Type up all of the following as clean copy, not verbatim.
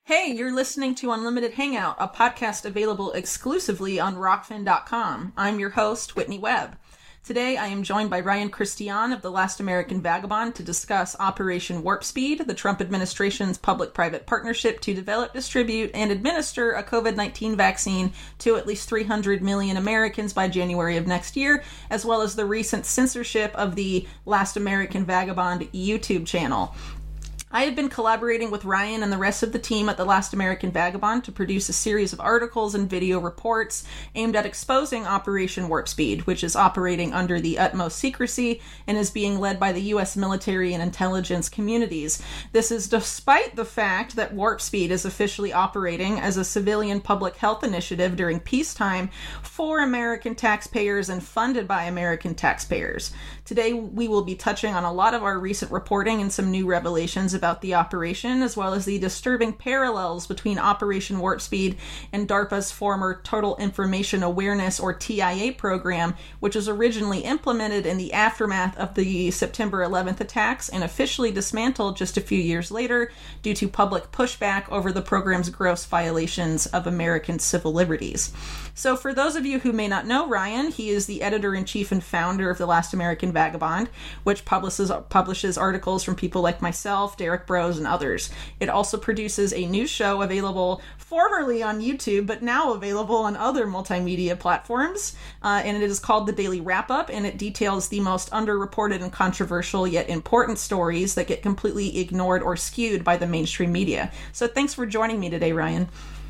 Hey, you're listening to Unlimited Hangout, a podcast available exclusively on Rockfin.com. I'm your host, Whitney Webb. Today, I am joined by Ryan Christian of The Last American Vagabond to discuss Operation Warp Speed, the Trump administration's public-private partnership to develop, distribute, and administer a COVID-19 vaccine to at least 300 million Americans by January of next year, as well as the recent censorship of the Last American Vagabond YouTube channel. I have been collaborating with Ryan and the rest of the team at The Last American Vagabond to produce a series of articles and video reports aimed at exposing Operation Warp Speed, which is operating under the utmost secrecy and is being led by the U.S. military and intelligence communities. This is despite the fact that Warp Speed is officially operating as a civilian public health initiative during peacetime for American taxpayers and funded by American taxpayers. Today, we will be touching on a lot of our recent reporting and some new revelations about the operation, as well as the disturbing parallels between Operation Warp Speed and DARPA's former Total Information Awareness, or TIA program, which was originally implemented in the aftermath of the September 11th attacks and officially dismantled just a few years later due to public pushback over the program's gross violations of American civil liberties. So for those of you who may not know Ryan, he is the editor-in-chief and founder of The Last American Vagabond, which publishes articles from people like myself, Derek Bros, and others. It also produces a news show available formerly on YouTube, but now available on other multimedia platforms, and it is called The Daily Wrap-Up, and it details the most underreported and controversial yet important stories that get completely ignored or skewed by the mainstream media. So thanks for joining me today, Ryan.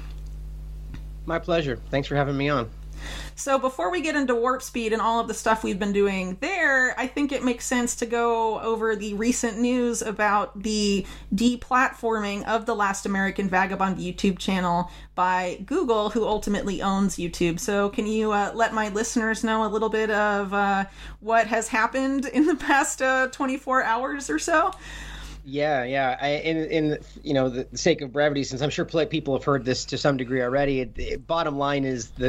My pleasure. Thanks for having me on. So before we get into Warp Speed and all of the stuff we've been doing there, I think it makes sense to go over the recent news about the deplatforming of the Last American Vagabond YouTube channel by Google, who ultimately owns YouTube. So can you let my listeners know a little bit of what has happened in the past 24 hours or so? Yeah. In the sake of brevity, since I'm sure people have heard this to some degree already, bottom line is the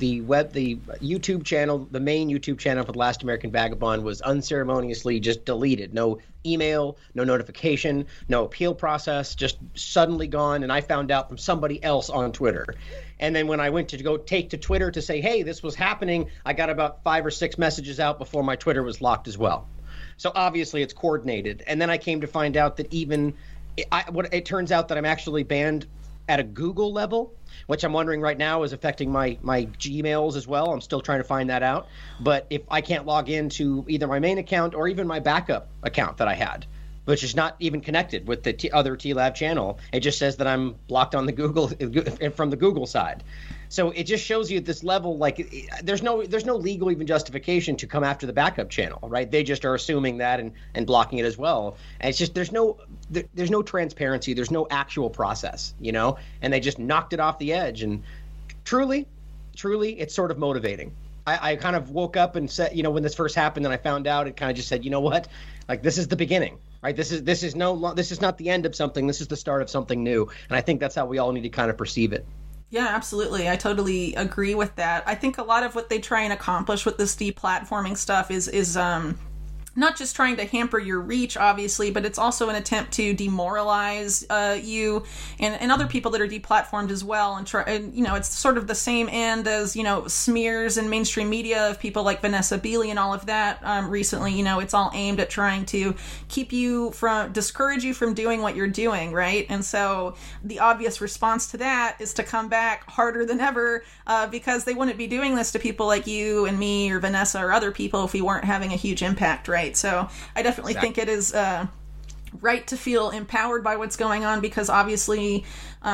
YouTube channel, the main YouTube channel for The Last American Vagabond, was unceremoniously just deleted. No email, no notification, no appeal process, just suddenly gone. And I found out from somebody else on Twitter. And then when I went to go take to Twitter to say, hey, this was happening, I got about 5 or 6 messages out before my Twitter was locked as well. So obviously it's coordinated. And then I came to find out that it turns out that I'm actually banned at a Google level, which I'm wondering right now is affecting my Gmails as well. I'm still trying to find that out. But if I can't log into either my main account or even my backup account that I had, which is not even connected with the other TLAV channel, it just says that I'm blocked on the Google from the Google side. So it just shows you at this level, like there's no legal even justification to come after the backup channel, right? They just are assuming that and blocking it as well. And it's just there's no transparency, there's no actual process, and they just knocked it off the edge. And truly, it's sort of motivating. I kind of woke up and said, when this first happened and I found out, it kind of just said, you know what, like this is the beginning, right? This is not the end of something. This is the start of something new. And I think that's how we all need to kind of perceive it. Yeah, absolutely. I totally agree with that. I think a lot of what they try and accomplish with this deplatforming stuff is not just trying to hamper your reach, obviously, but it's also an attempt to demoralize you and other people that are deplatformed as well. And it's sort of the same end as, smears in mainstream media of people like Vanessa Beeley and all of that recently. It's all aimed at trying to discourage you from doing what you're doing, right? And so the obvious response to that is to come back harder than ever because they wouldn't be doing this to people like you and me or Vanessa or other people if we weren't having a huge impact, right? So I definitely think it is right to feel empowered by what's going on because obviously,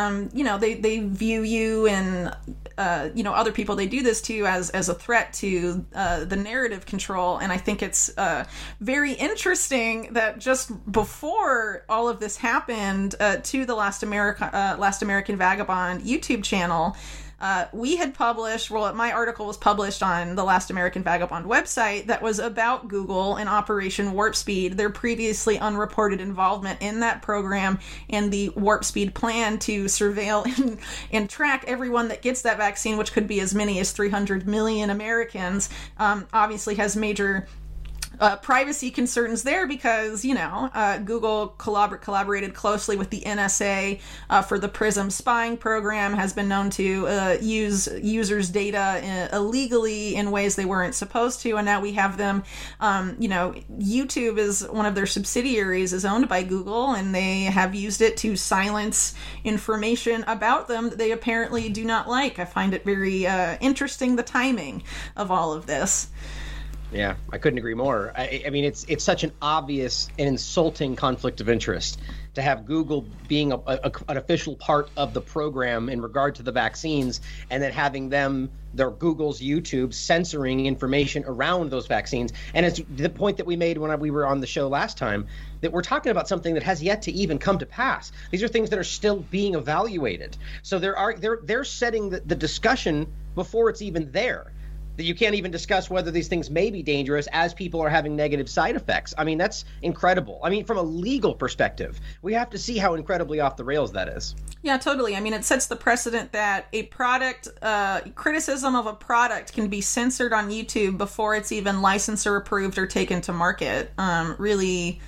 they view you and, other people they do this to as a threat to the narrative control. And I think it's very interesting that just before all of this happened to the Last American Vagabond YouTube channel, we had published, my article was published on the Last American Vagabond website that was about Google and Operation Warp Speed, their previously unreported involvement in that program and the Warp Speed plan to surveil and track everyone that gets that vaccine, which could be as many as 300 million Americans, obviously has major privacy concerns there because, Google collaborated closely with the NSA for the PRISM spying program, has been known to use users' data illegally in ways they weren't supposed to, and now we have them, YouTube is one of their subsidiaries, is owned by Google, and they have used it to silence information about them that they apparently do not like. I find it very interesting, the timing of all of this. Yeah, I couldn't agree more. I mean, it's such an obvious and insulting conflict of interest to have Google being an official part of the program in regard to the vaccines, and then having their Google's YouTube censoring information around those vaccines. And it's the point that we made when we were on the show last time, that we're talking about something that has yet to even come to pass. These are things that are still being evaluated. So they're setting the discussion before it's even there. That you can't even discuss whether these things may be dangerous as people are having negative side effects. I mean, that's incredible. I mean, from a legal perspective, we have to see how incredibly off the rails that is. Yeah, totally. I mean, it sets the precedent that a product, criticism of a product can be censored on YouTube before it's even licensed or approved or taken to market. Really,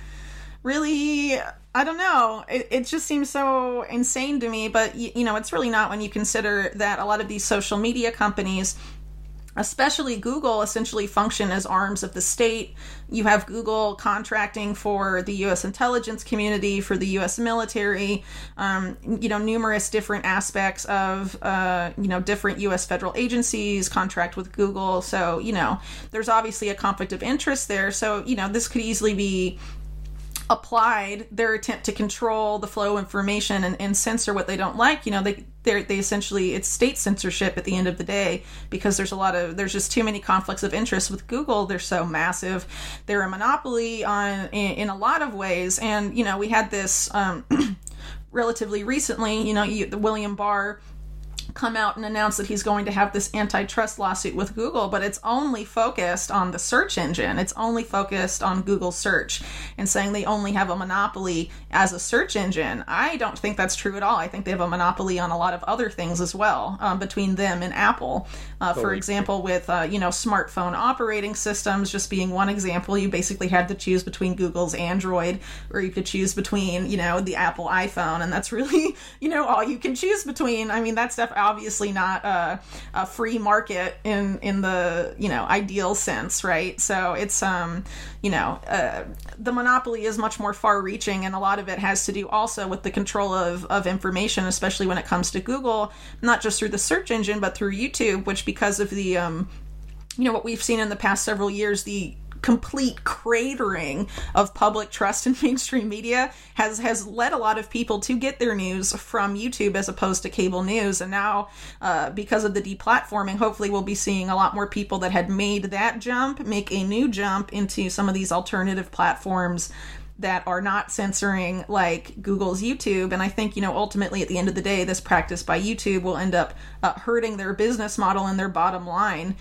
I don't know. It just seems so insane to me, but, it's really not when you consider that a lot of these social media companies, especially Google, essentially function as arms of the state. You have Google contracting for the U.S. intelligence community, for the U.S. military, numerous different aspects of, different U.S. federal agencies contract with Google. So, there's obviously a conflict of interest there. So, this could easily be applied, their attempt to control the flow of information and censor what they don't like. They essentially, it's state censorship at the end of the day, because there's just too many conflicts of interest with Google. They're so massive. They're a monopoly in a lot of ways. And, we had this relatively recently, William Barr come out and announce that he's going to have this antitrust lawsuit with Google, but it's only focused on the search engine. It's only focused on Google search, and saying they only have a monopoly as a search engine. I don't think that's true at all. I think they have a monopoly on a lot of other things as well, between them and Apple. For example, with, smartphone operating systems, just being one example, you basically had to choose between Google's Android, or you could choose between, the Apple iPhone, and that's really, all you can choose between. I mean, that's obviously not a free market in the ideal sense, right? So it's the monopoly is much more far-reaching, and a lot of it has to do also with the control of information, especially when it comes to Google, not just through the search engine but through YouTube, which, because of the what we've seen in the past several years, the complete cratering of public trust in mainstream media has led a lot of people to get their news from YouTube as opposed to cable news. And now, because of the deplatforming, hopefully we'll be seeing a lot more people that had made that jump make a new jump into some of these alternative platforms that are not censoring, like Google's YouTube. And I think, ultimately at the end of the day, this practice by YouTube will end up hurting their business model and their bottom line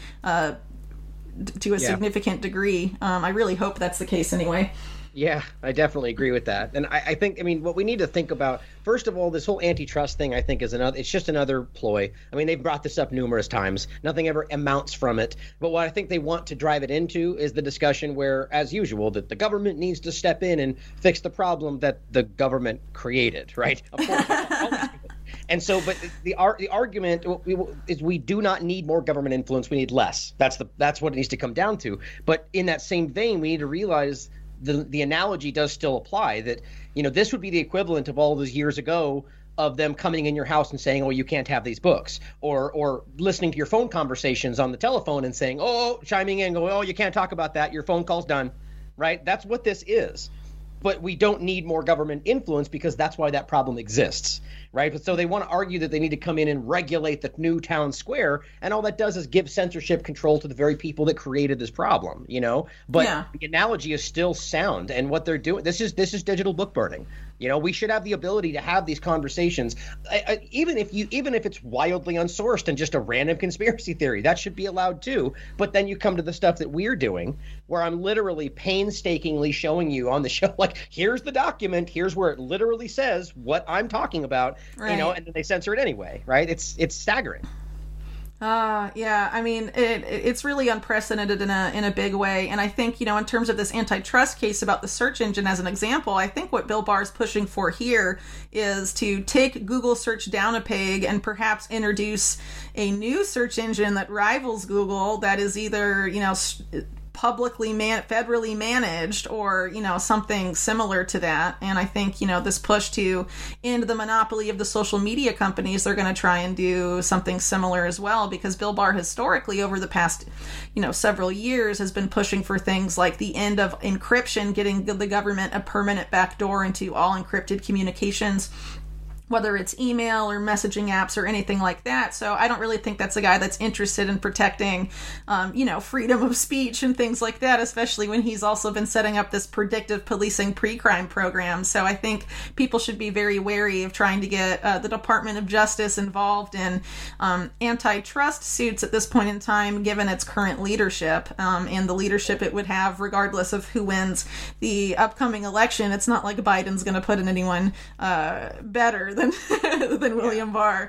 to a significant degree. I really hope that's the case anyway. Yeah, I definitely agree with that. And I think, what we need to think about, first of all, this whole antitrust thing, I think it's just another ploy. I mean, they've brought this up numerous times. Nothing ever amounts from it. But what I think they want to drive it into is the discussion where, as usual, that the government needs to step in and fix the problem that the government created, right? Of course. And so, but the argument is we do not need more government influence. We need less. That's what it needs to come down to. But in that same vein, we need to realize the analogy does still apply, that, this would be the equivalent of all those years ago of them coming in your house and saying, oh, you can't have these books, or listening to your phone conversations on the telephone and saying, chiming in, going, oh, you can't talk about that. Your phone call's done, right? That's what this is. But we don't need more government influence, because that's why that problem exists, right? But so they want to argue that they need to come in and regulate the new town square, and all that does is give censorship control to the very people that created this problem, But the analogy is still sound, and what they're doing, this is digital book burning. We should have the ability to have these conversations, even if it's wildly unsourced and just a random conspiracy theory. That should be allowed too. But then you come to the stuff that we're doing, where I'm literally painstakingly showing you on the show, like, here's the document, here's where it literally says what I'm talking about, right. And then they censor it anyway, right? It's staggering. Yeah, I mean, it's really unprecedented in a big way. And I think, in terms of this antitrust case about the search engine as an example, I think what Bill Barr is pushing for here is to take Google search down a peg and perhaps introduce a new search engine that rivals Google that is either, federally managed or something similar to that. And I think this push to end the monopoly of the social media companies, they're going to try and do something similar as well, because Bill Barr historically over the past several years has been pushing for things like the end of encryption, getting the government a permanent backdoor into all encrypted communications, whether it's email or messaging apps or anything like that. So I don't really think that's a guy that's interested in protecting, freedom of speech and things like that, especially when he's also been setting up this predictive policing pre-crime program. So I think people should be very wary of trying to get the Department of Justice involved in antitrust suits at this point in time, given its current leadership and the leadership it would have regardless of who wins the upcoming election. It's not like Biden's going to put in anyone better than William Barr,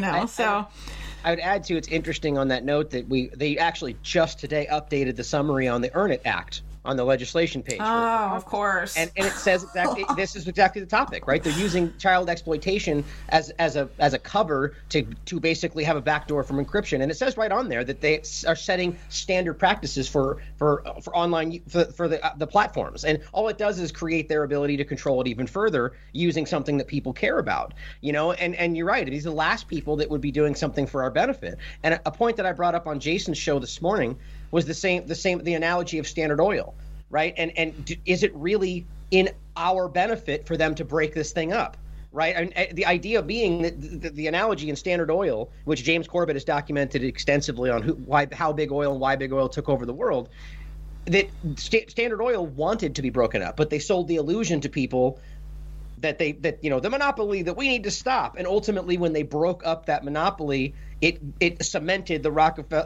so. I would add to, it's interesting on that note that they actually just today updated the summary on the Earn It Act on the legislation page. Oh, of course. And it says exactly, this is exactly the topic, right? They're using child exploitation as a cover to basically have a backdoor from encryption. And it says right on there that they are setting standard practices for online, for the platforms. And all it does is create their ability to control it even further using something that people care about, and you're right. These are the last people that would be doing something for our benefit. And a point that I brought up on Jason's show this morning was the analogy of Standard Oil, right? And is it really in our benefit for them to break this thing up, right? And the idea being that the analogy in Standard Oil, which James Corbett has documented extensively on how big oil and why big oil took over the world, that Standard Oil wanted to be broken up, but they sold the illusion to people that the monopoly that we need to stop. And ultimately, when they broke up that monopoly, it cemented the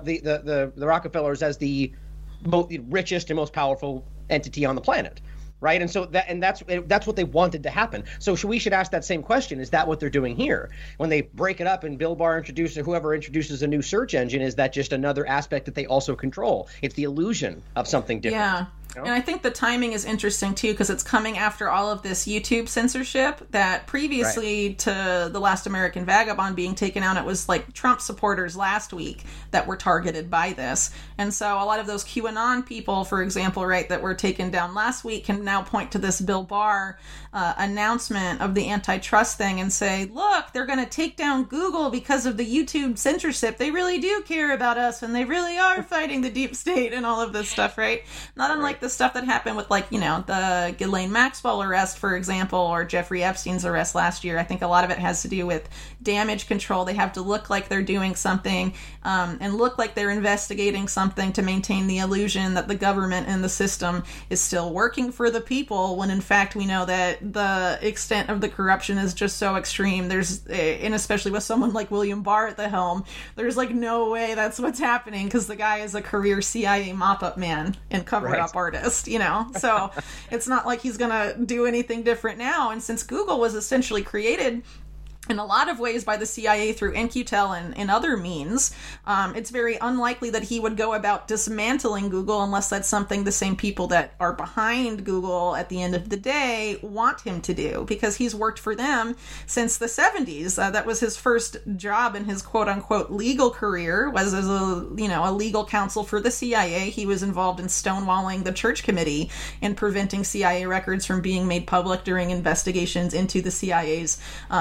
Rockefellers as the richest and most powerful entity on the planet, right? And so that's what they wanted to happen. So we should ask that same question: is that what they're doing here when they break it up and Bill Barr introduces, or whoever introduces a new search engine? Is that just another aspect that they also control? It's the illusion of something different. Yeah. And I think the timing is interesting, too, because it's coming after all of this YouTube censorship that previously to The Last American Vagabond being taken out, it was like Trump supporters last week that were targeted by this. And so a lot of those QAnon people, for example, right, that were taken down last week can now point to this Bill Barr announcement of the antitrust thing and say, look, they're going to take down Google because of the YouTube censorship. They really do care about us, and they really are fighting the deep state and all of this stuff, right? Not unlike the stuff that happened with, the Ghislaine Maxwell arrest, for example, or Jeffrey Epstein's arrest last year. I think a lot of it has to do with damage control. They have to look like they're doing something and look like they're investigating something to maintain the illusion that the government and the system is still working for the people, when in fact we know that the extent of the corruption is just so extreme. And especially with someone like William Barr at the helm, there's no way that's what's happening, because the guy is a career CIA mop-up man and cover-up artist, so it's not like he's gonna do anything different now. And since Google was essentially created in a lot of ways by the CIA through In-Q-Tel and other means, it's very unlikely that he would go about dismantling Google unless that's something the same people that are behind Google at the end of the day want him to do, because he's worked for them since the 70s. That was his first job in his quote-unquote legal career, was as a legal counsel for the CIA. He was involved in stonewalling the Church Committee and preventing CIA records from being made public during investigations into the CIA's,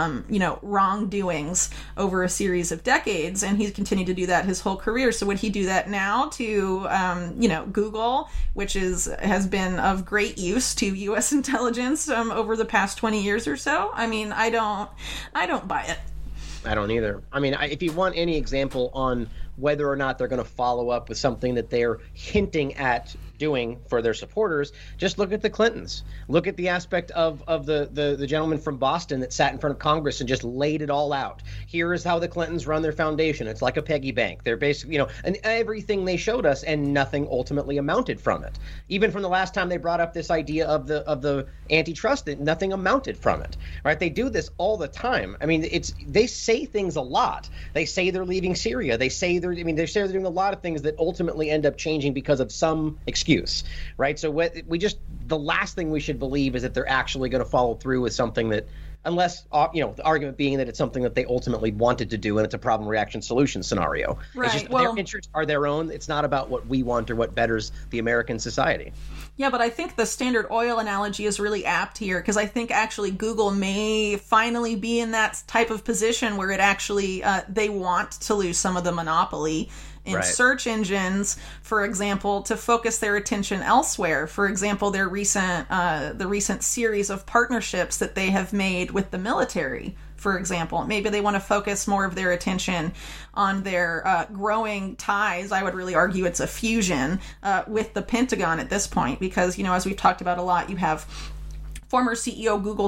wrongdoings over a series of decades, and he's continued to do that his whole career. So would he do that now to Google, which has been of great use to U.S. intelligence over the past 20 years or so? I mean, I don't buy it. I don't either. I mean, if you want any example on whether or not they're going to follow up with something that they're hinting at doing for their supporters, just look at the Clintons. Look at the aspect of the gentleman from Boston that sat in front of Congress and just laid it all out. Here is how the Clintons run their foundation. It's like a piggy bank. They're basically, and everything they showed us, and nothing ultimately amounted from it. Even from the last time they brought up this idea of the antitrust, that nothing amounted from it. Right? They do this all the time. I mean, they say things a lot. They say they're leaving Syria. They say they're they're doing a lot of things that ultimately end up changing because of some excuse, right? So the last thing we should believe is that they're actually going to follow through with something that, unless, the argument being that it's something that they ultimately wanted to do and it's a problem reaction solution scenario. Right. It's just their interests are their own. It's not about what we want or what betters the American society. Yeah, but I think the Standard Oil analogy is really apt here, because I think actually Google may finally be in that type of position where it actually, they want to lose some of the monopoly in search engines, for example, to focus their attention elsewhere. For example, the recent series of partnerships that they have made with the military, for example. Maybe they want to focus more of their attention on their growing ties. I would really argue it's a fusion with the Pentagon at this point, because, as we've talked about a lot, you have former CEO Google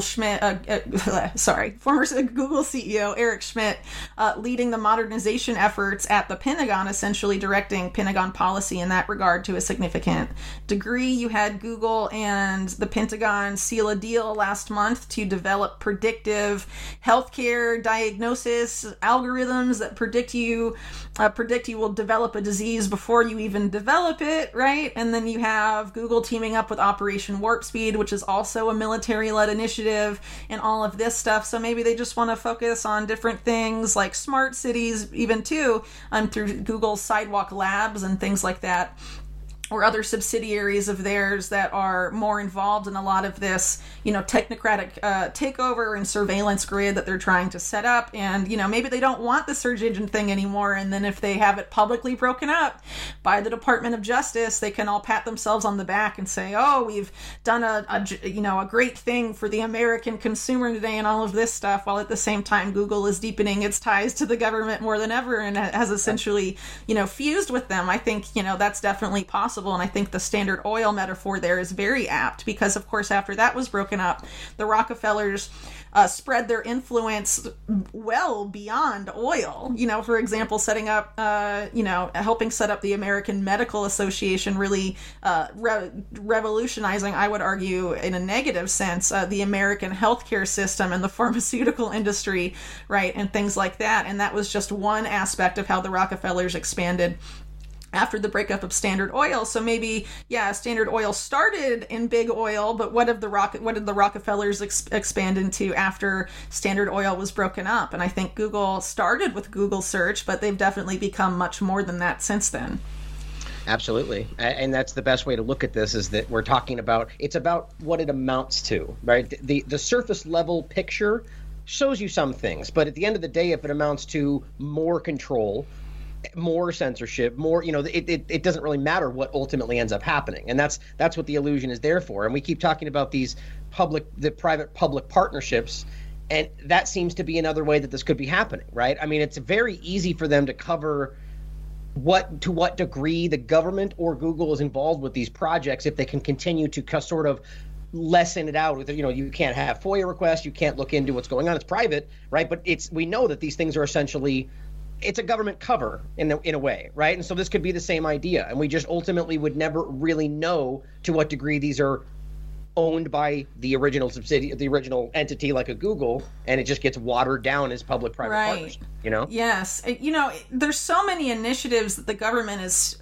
CEO Eric Schmidt leading the modernization efforts at the Pentagon, essentially directing Pentagon policy in that regard to a significant degree. You had Google and the Pentagon seal a deal last month to develop predictive healthcare diagnosis algorithms that predict you will develop a disease before you even develop it, right? And then you have Google teaming up with Operation Warp Speed, which is also a military-led initiative, and all of this stuff. So maybe they just want to focus on different things like smart cities, even too, through Google's Sidewalk Labs and things like that, or other subsidiaries of theirs that are more involved in a lot of this, technocratic takeover and surveillance grid that they're trying to set up. And, maybe they don't want the search engine thing anymore. And then if they have it publicly broken up by the Department of Justice, they can all pat themselves on the back and say, oh, we've done a great thing for the American consumer today and all of this stuff, while at the same time Google is deepening its ties to the government more than ever and has essentially, fused with them. I think, that's definitely possible. And I think the Standard Oil metaphor there is very apt, because, of course, after that was broken up, the Rockefellers spread their influence well beyond oil. For example, setting up, helping set up the American Medical Association, really revolutionizing, I would argue, in a negative sense, the American healthcare system and the pharmaceutical industry, right, and things like that. And that was just one aspect of how the Rockefellers expanded after the breakup of Standard Oil. So maybe, Standard Oil started in big oil, but what did the Rockefellers expand into after Standard Oil was broken up? And I think Google started with Google search, but they've definitely become much more than that since then. Absolutely. And that's the best way to look at this, is that we're talking about, it's about what it amounts to, right? The surface level picture shows you some things, but at the end of the day, if it amounts to more control, more censorship, more, it doesn't really matter what ultimately ends up happening. And that's what the illusion is there for. And we keep talking about the private-public partnerships, and that seems to be another way that this could be happening, right? I mean, it's very easy for them to cover to what degree the government or Google is involved with these projects if they can continue to sort of lessen it out with, you can't have FOIA requests, you can't look into what's going on, it's private, right? But we know that these things are essentially, it's a government cover in a way, right? And so this could be the same idea, and we just ultimately would never really know to what degree these are owned by the original the original entity, like a Google, and it just gets watered down as public-private partners. Yes. There's so many initiatives that the government is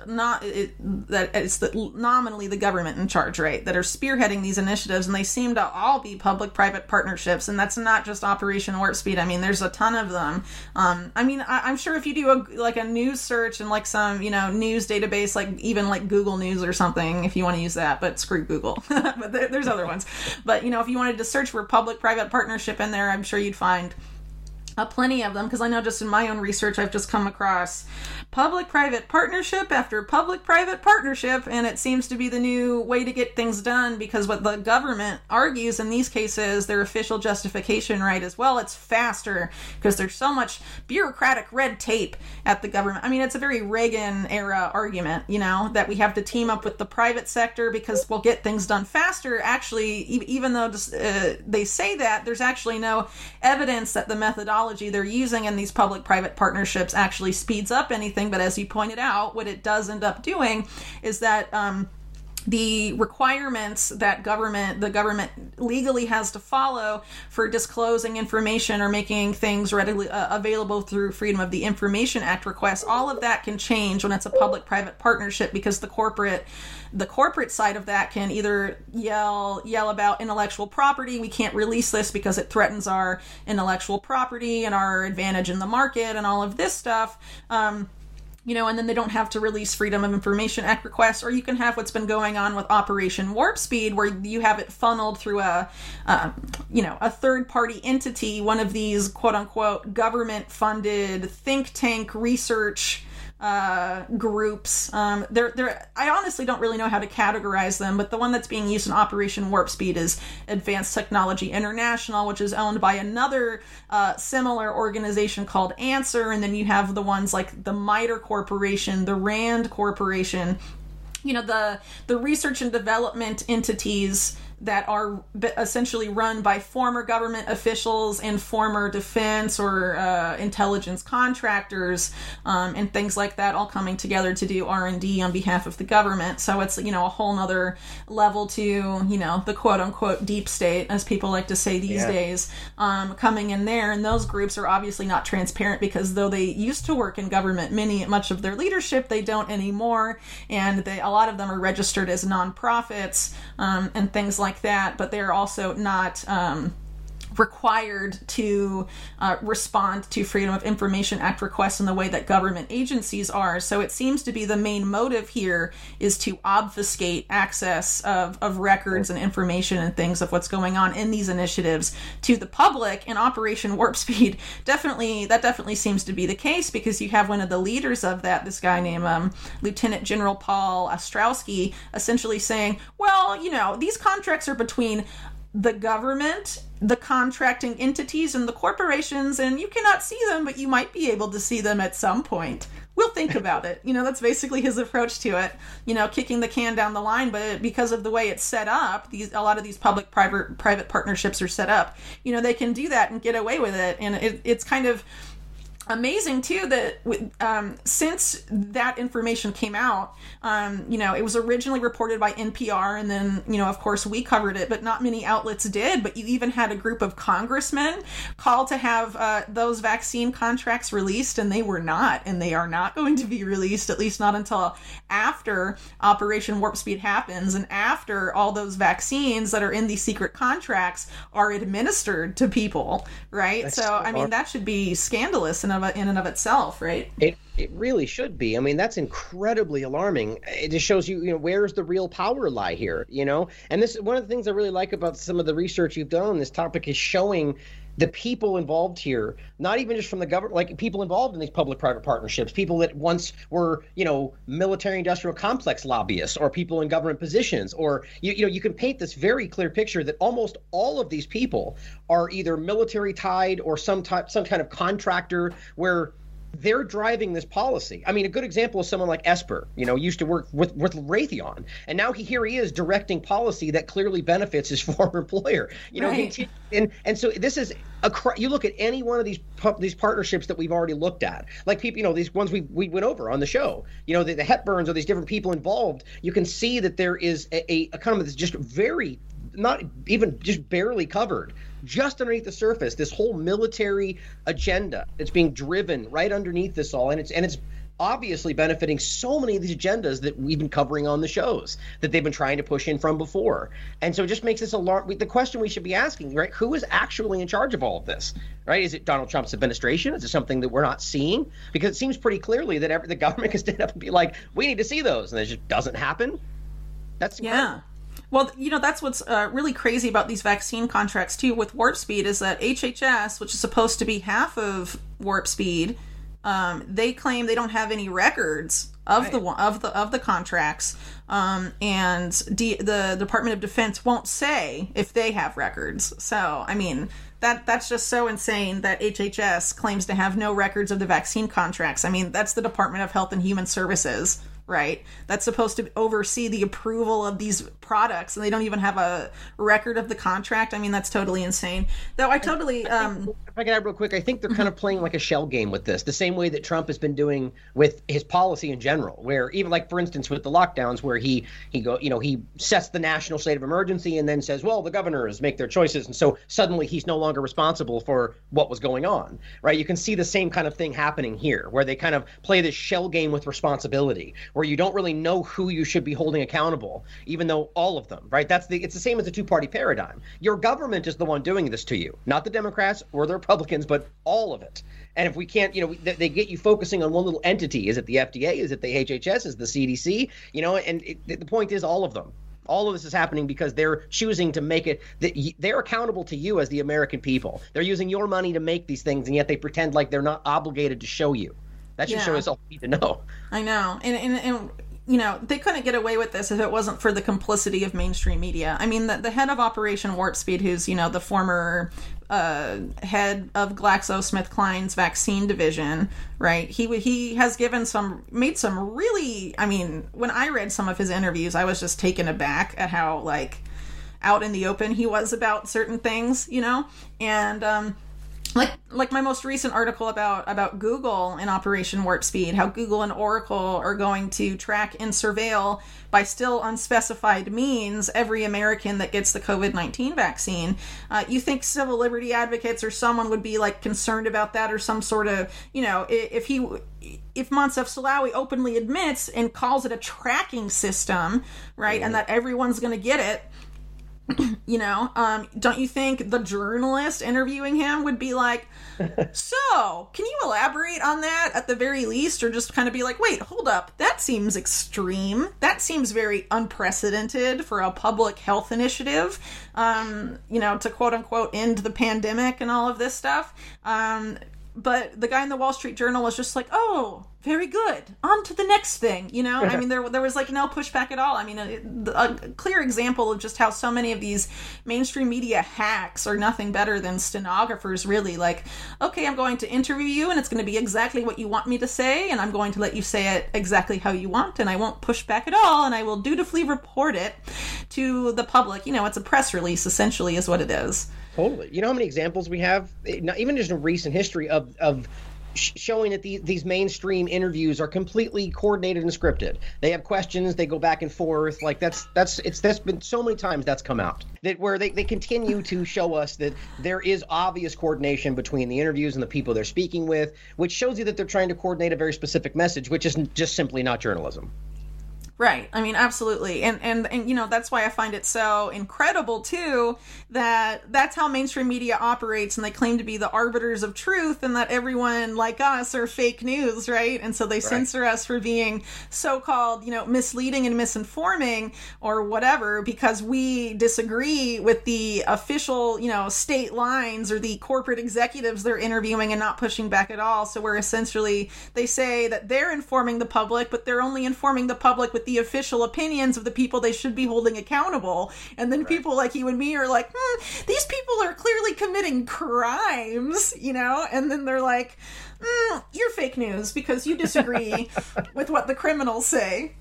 nominally the government in charge, right, that are spearheading these initiatives, and they seem to all be public-private partnerships, and that's not just Operation Warp Speed. I mean, there's a ton of them. I'm sure if you do a news search and some, news database, even Google News or something, if you want to use that, but screw Google. But there's other ones. But, if you wanted to search for public-private partnership in there, I'm sure you'd find plenty of them, because I know just in my own research I've just come across public-private partnership after public-private partnership, and it seems to be the new way to get things done, because what the government argues in these cases, their official justification, right, as well, it's faster because there's so much bureaucratic red tape at the government. I mean, it's a very Reagan-era argument, that we have to team up with the private sector because we'll get things done faster. Actually, even though they say that, there's actually no evidence that the methodology they're using in these public-private partnerships actually speeds up anything. But as you pointed out, what it does end up doing is that the requirements that the government legally has to follow for disclosing information or making things readily available through Freedom of the Information Act requests, all of that can change when it's a public-private partnership, because the corporate side of that can either yell about intellectual property. We can't release this because it threatens our intellectual property and our advantage in the market and all of this stuff. And then they don't have to release Freedom of Information Act requests, or you can have what's been going on with Operation Warp Speed, where you have it funneled through a third-party entity, one of these quote-unquote government-funded think tank research groups. I honestly don't really know how to categorize them, but the one that's being used in Operation Warp Speed is Advanced Technology International, which is owned by another similar organization called Answer, and then you have the ones like the MITRE Corporation, the RAND Corporation, the research and development entities that are essentially run by former government officials and former defense or intelligence contractors, and things like that, all coming together to do R&D on behalf of the government. So it's, a whole nother level to, the quote-unquote deep state, as people like to say these days, coming in there. And those groups are obviously not transparent, because though they used to work in government, much of their leadership, they don't anymore. And a lot of them are registered as nonprofits, and things like that, but they're also not required to respond to Freedom of Information Act requests in the way that government agencies are. So it seems to be the main motive here is to obfuscate access of records and information and things of what's going on in these initiatives to the public. And Operation Warp Speed definitely seems to be the case, because you have one of the leaders of that, this guy named Lieutenant General Paul Ostrowski, essentially saying, well, these contracts are between the government, the contracting entities, and the corporations, and you cannot see them, but you might be able to see them at some point. We'll think about it. That's basically his approach to it, kicking the can down the line. But because of the way it's set up, a lot of these public-private partnerships are set up, they can do that and get away with it. And it's kind of amazing too that since that information came out, it was originally reported by NPR, and then of course we covered it, but not many outlets did. But you even had a group of congressmen call to have those vaccine contracts released, and they were not, and they are not going to be released, at least not until after Operation Warp Speed happens, and after all those vaccines that are in these secret contracts are administered to people, right? So I mean, that should be scandalous in and of itself, right? It really should be. I mean, that's incredibly alarming. It just shows you, where's the real power lie here, And this is one of the things I really like about some of the research you've done on this topic, is showing the people involved here, not even just from the government, like people involved in these public-private partnerships, people that once were, military-industrial complex lobbyists, or people in government positions, or, you can paint this very clear picture that almost all of these people are either military-tied or some kind of contractor where they're driving this policy. I mean, a good example is someone like Esper, used to work with Raytheon, and now here he is directing policy that clearly benefits his former employer. Right. And so this is you look at any one of these partnerships that we've already looked at, like people, these ones we went over on the show, the Hepburns, or these different people involved. You can see that there is a kind of this just very, not even just barely covered, just underneath the surface, this whole military agenda that's being driven right underneath this all, and it's obviously benefiting so many of these agendas that we've been covering on the shows that they've been trying to push in from before. And so it just makes this the question we should be asking, right? Who is actually in charge of all of this, right? Is it Donald Trump's administration? Is it something that we're not seeing? Because it seems pretty clearly that the government can stand up and be like, we need to see those, and it just doesn't happen. That's incredible. Yeah. Well, that's what's really crazy about these vaccine contracts too with Warp Speed, is that HHS, which is supposed to be half of Warp Speed, they claim they don't have any records of the contracts, and the Department of Defense won't say if they have records. So I mean, that's just so insane that HHS claims to have no records of the vaccine contracts. I mean, that's the Department of Health and Human Services. right? That's supposed to oversee the approval of these products, and they don't even have a record of the contract. I mean, that's totally insane. Though I totally... If I can add real quick, I think they're kind of playing like a shell game with this, the same way that Trump has been doing with his policy in general, where even like, for instance, with the lockdowns, where he sets the national state of emergency and then says, well, the governors make their choices. And so suddenly he's no longer responsible for what was going on, right? You can see the same kind of thing happening here, where they kind of play this shell game with responsibility, where you don't really know who you should be holding accountable, even though all of them, right? It's the same as a two-party paradigm. Your government is the one doing this to you, not the Democrats or the Republicans, but all of it. And if we can't, they get you focusing on one little entity. Is it the FDA? Is it the HHS? Is it the CDC? And the point is all of them. All of this is happening because they're choosing to make it that they're accountable to you as the American people. They're using your money to make these things, and yet they pretend like they're not obligated to show you. That should show us all we need to know. I know. And they couldn't get away with this if it wasn't for the complicity of mainstream media. I mean, the head of Operation Warp Speed, who's, the former head of GlaxoSmithKline's vaccine division, right? He has made some really, I mean, when I read some of his interviews, I was just taken aback at how, like, out in the open he was about certain things, and, like my most recent article about Google and Operation Warp Speed, how Google and Oracle are going to track and surveil by still unspecified means every American that gets the COVID-19 vaccine. You think civil liberty advocates or someone would be like concerned about that, or some sort of, if Moncef Slaoui openly admits and calls it a tracking system, right, and that everyone's going to get it, don't you think the journalist interviewing him would be like, so, can you elaborate on that at the very least? Or just kind of be like, wait, hold up, that seems extreme. That seems very unprecedented for a public health initiative, to quote unquote end the pandemic and all of this stuff. But the guy in the Wall Street Journal was just like, oh, very good. On to the next thing, I mean, there was like no pushback at all. I mean, a clear example of just how so many of these mainstream media hacks are nothing better than stenographers, really. Like, okay, I'm going to interview you, and it's going to be exactly what you want me to say, and I'm going to let you say it exactly how you want, and I won't push back at all, and I will dutifully report it to the public. It's a press release, essentially, is what it is. Totally. You know how many examples we have, even just in recent history, of showing that these mainstream interviews are completely coordinated and scripted. They have questions, they go back and forth. Like that's been so many times that's come out, that where they continue to show us that there is obvious coordination between the interviews and the people they're speaking with, which shows you that they're trying to coordinate a very specific message, which is just simply not journalism. Right. I mean, absolutely. And that's why I find it so incredible, too, that that's how mainstream media operates, and they claim to be the arbiters of truth, and that everyone like us are fake news, right? And so they censor us for being so-called, misleading and misinforming or whatever, because we disagree with the official, state lines or the corporate executives they're interviewing and not pushing back at all. So we're essentially, they say that they're informing the public, but they're only informing the public with the official opinions of the people they should be holding accountable. And then people like you and me are like, these people are clearly committing crimes, and then they're like, you're fake news because you disagree with what the criminals say.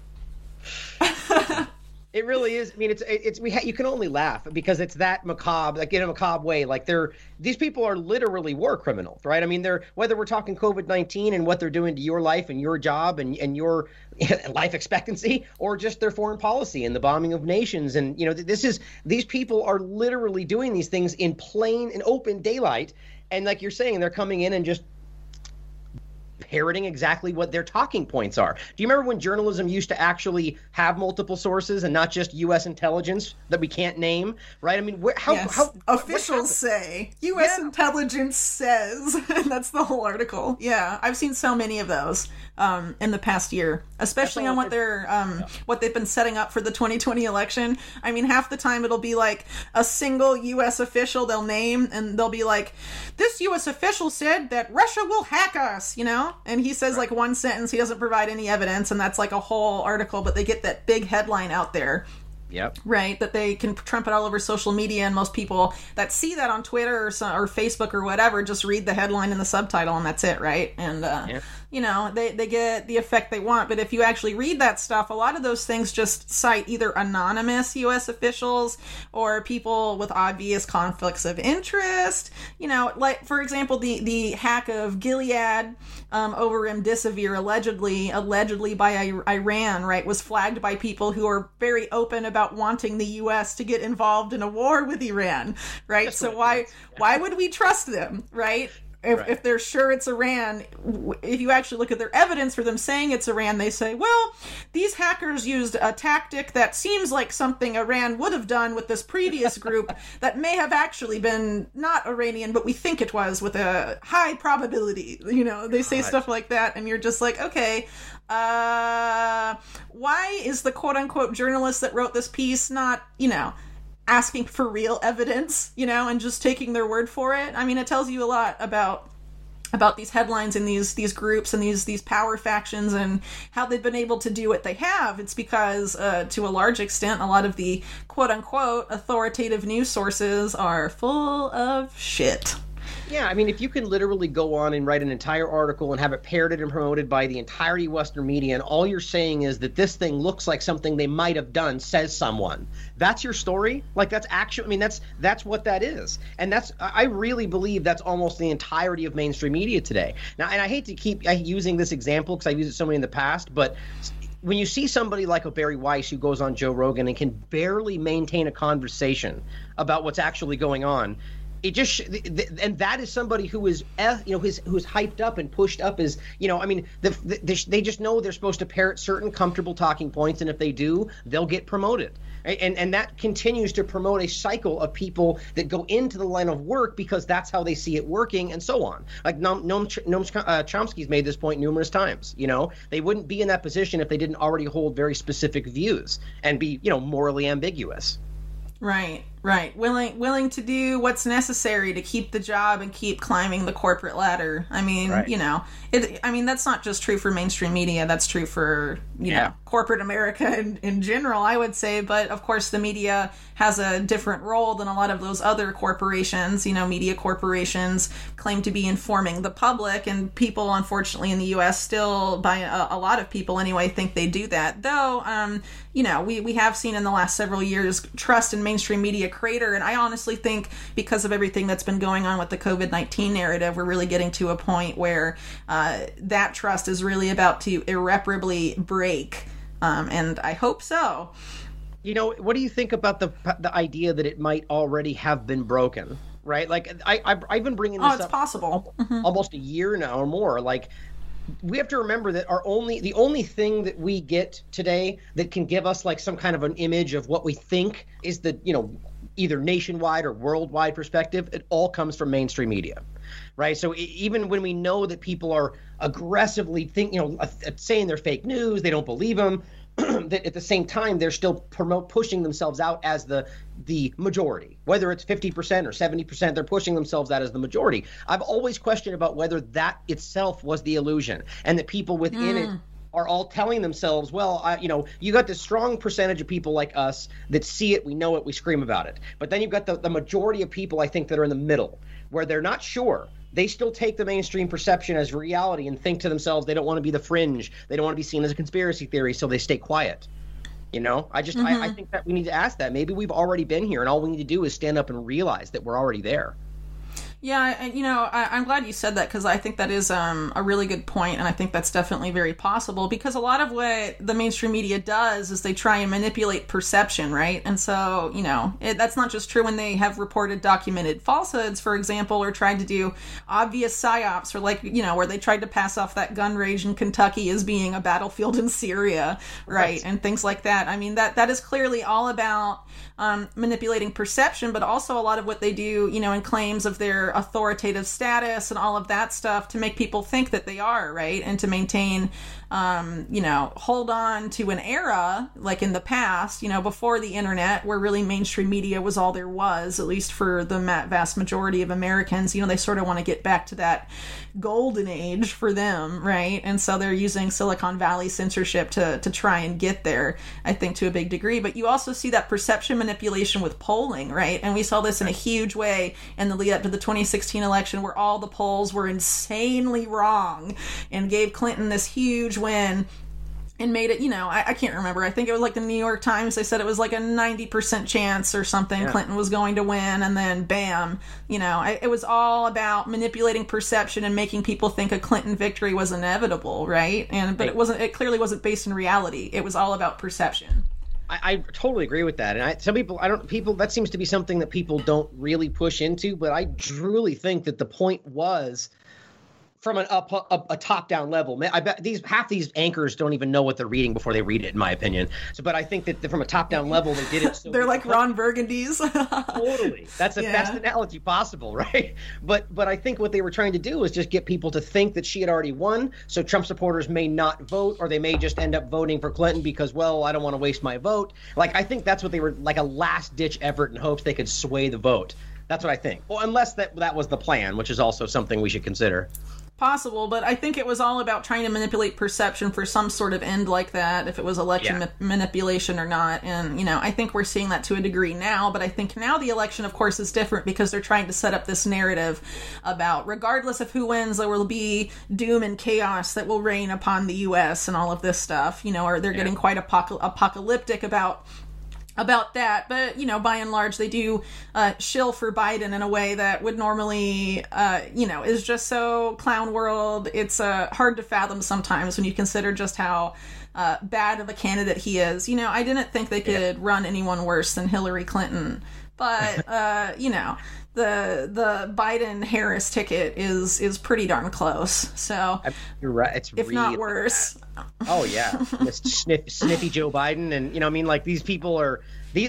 It really is. I mean, you can only laugh because it's that macabre, like in a macabre way. Like these people are literally war criminals, right? I mean, whether we're talking COVID-19 and what they're doing to your life and your job and your life expectancy, or just their foreign policy and the bombing of nations. And, these people are literally doing these things in plain and open daylight. And like you're saying, they're coming in and just parroting exactly what their talking points are. Do you remember when journalism used to actually have multiple sources and not just U.S. intelligence that we can't name, right? I mean, how officials say U.S. intelligence says, and that's the whole article. Yeah, I've seen so many of those in the past year, especially on what they've been setting up for the 2020 election. I mean, half the time it'll be like a single U.S. official they'll name, and they'll be like, this U.S. official said that Russia will hack us, And he says like one sentence, he doesn't provide any evidence, and that's like a whole article, but they get that big headline out there. Yep. Right, that they can trumpet all over social media, and most people that see that on Twitter or Facebook or whatever just read the headline and the subtitle, and that's it, right? And they get the effect they want. But if you actually read that stuff, a lot of those things just cite either anonymous U.S. officials or people with obvious conflicts of interest. Like, for example, the hack of Gilead over remdesivir allegedly by Iran, right, was flagged by people who are very open about wanting the U.S. to get involved in a war with Iran, right? That's so why would we trust them, right? If they're sure it's Iran, if you actually look at their evidence for them saying it's Iran, they say, well, these hackers used a tactic that seems like something Iran would have done with this previous group that may have actually been not Iranian, but we think it was with a high probability. They say stuff like that, and you're just like, okay, why is the quote-unquote journalist that wrote this piece not, asking for real evidence, and just taking their word for it? I mean, it tells you a lot about these headlines and these groups and these power factions and how they've been able to do what they have. It's because, to a large extent, a lot of the quote-unquote authoritative news sources are full of shit. Yeah, I mean, if you can literally go on and write an entire article and have it parroted and promoted by the entirety of Western media, and all you're saying is that this thing looks like something they might have done, says someone. That's your story? Like, that's actually, I mean, that's what that is. And I really believe that's almost the entirety of mainstream media today. Now, and I hate to keep using this example because I've used it so many in the past, but when you see somebody like a Barry Weiss who goes on Joe Rogan and can barely maintain a conversation about what's actually going on, it just, and that is somebody who is, who's hyped up and pushed up as, I mean, they just know they're supposed to parrot certain comfortable talking points, and if they do, they'll get promoted. And that continues to promote a cycle of people that go into the line of work because that's how they see it working, and so on. Like Noam Chomsky's made this point numerous times. They wouldn't be in that position if they didn't already hold very specific views and be, morally ambiguous. Right. Willing to do what's necessary to keep the job and keep climbing the corporate ladder. I mean, that's not just true for mainstream media. That's true for, corporate America in general, I would say. But of course, the media has a different role than a lot of those other corporations. Media corporations claim to be informing the public, and people, unfortunately, in the U.S. still, by a lot of people anyway, think they do that. Though, we have seen in the last several years trust in mainstream media crater, and I honestly think because of everything that's been going on with the COVID-19 narrative, we're really getting to a point where that trust is really about to irreparably break, and I hope so. What do you think about the idea that it might already have been broken? Right, like I've been bringing this up. It's possible. Almost a year now or more. Like, we have to remember that the only thing that we get today that can give us like some kind of an image of what we think is the either nationwide or worldwide perspective. It all comes from mainstream media, right? So even when we know that people are aggressively saying they're fake news, they don't believe them, that at the same time they're still pushing themselves out as the majority. Whether it's 50% or 70%, they're pushing themselves out as the majority. I've always questioned about whether that itself was the illusion, and that people within it are all telling themselves, well, you got this strong percentage of people like us that see it, we know it, we scream about it. But then you've got the majority of people, I think, that are in the middle, where they're not sure. They still take the mainstream perception as reality and think to themselves they don't want to be the fringe. They don't want to be seen as a conspiracy theory, so they stay quiet. I think that we need to ask that. Maybe we've already been here, and all we need to do is stand up and realize that we're already there. Yeah, I'm glad you said that, because I think that is a really good point, and I think that's definitely very possible, because a lot of what the mainstream media does is they try and manipulate perception, right? And so, that's not just true when they have reported documented falsehoods, for example, or tried to do obvious psyops, or where they tried to pass off that gun rage in Kentucky as being a battlefield in Syria, right? And things like that. I mean, that is clearly all about manipulating perception, but also a lot of what they do, in claims of their authoritative status and all of that stuff to make people think that they are, right? And to maintain, hold on to an era like in the past, before the internet, where really mainstream media was all there was, at least for the vast majority of Americans. They sort of want to get back to that golden age for them, right? And so they're using Silicon Valley censorship to try and get there, I think, to a big degree. But you also see that perception manipulation with polling, right? And we saw this in a huge way in the lead up to the 2016 election where all the polls were insanely wrong and gave Clinton this huge win and made it, I can't remember. I think it was like the New York Times. They said it was like a 90% chance or something Clinton was going to win, and then bam, it was all about manipulating perception and making people think a Clinton victory was inevitable, right? But it clearly wasn't based in reality. It was all about perception. I totally agree with that. And some people, that seems to be something that people don't really push into, but I truly think that the point was from a top-down level. I bet half these anchors don't even know what they're reading before they read it, in my opinion. But I think that from a top-down level, they did it. So they're like Ron Burgundy's. Totally, that's the best analogy possible, right? But I think what they were trying to do was just get people to think that she had already won, so Trump supporters may not vote, or they may just end up voting for Clinton because, well, I don't want to waste my vote. Like, I think that's what they were, like a last-ditch effort in hopes they could sway the vote. That's what I think. Well, unless that was the plan, which is also something we should consider. Possible, but I think it was all about trying to manipulate perception for some sort of end like that, if it was election manipulation or not. And, I think we're seeing that to a degree now, but I think now the election, of course, is different because they're trying to set up this narrative about regardless of who wins, there will be doom and chaos that will reign upon the U.S. and all of this stuff, or they're getting quite apocalyptic about that, but by and large they do shill for Biden in a way that would normally is just so clown world. It's hard to fathom sometimes when you consider just how bad of a candidate he is. I didn't think they could run anyone worse than Hillary Clinton, but the Biden-Harris ticket is pretty darn close. So you're right. It's if really not worse. Oh yeah, sniffy Joe Biden, and like these people are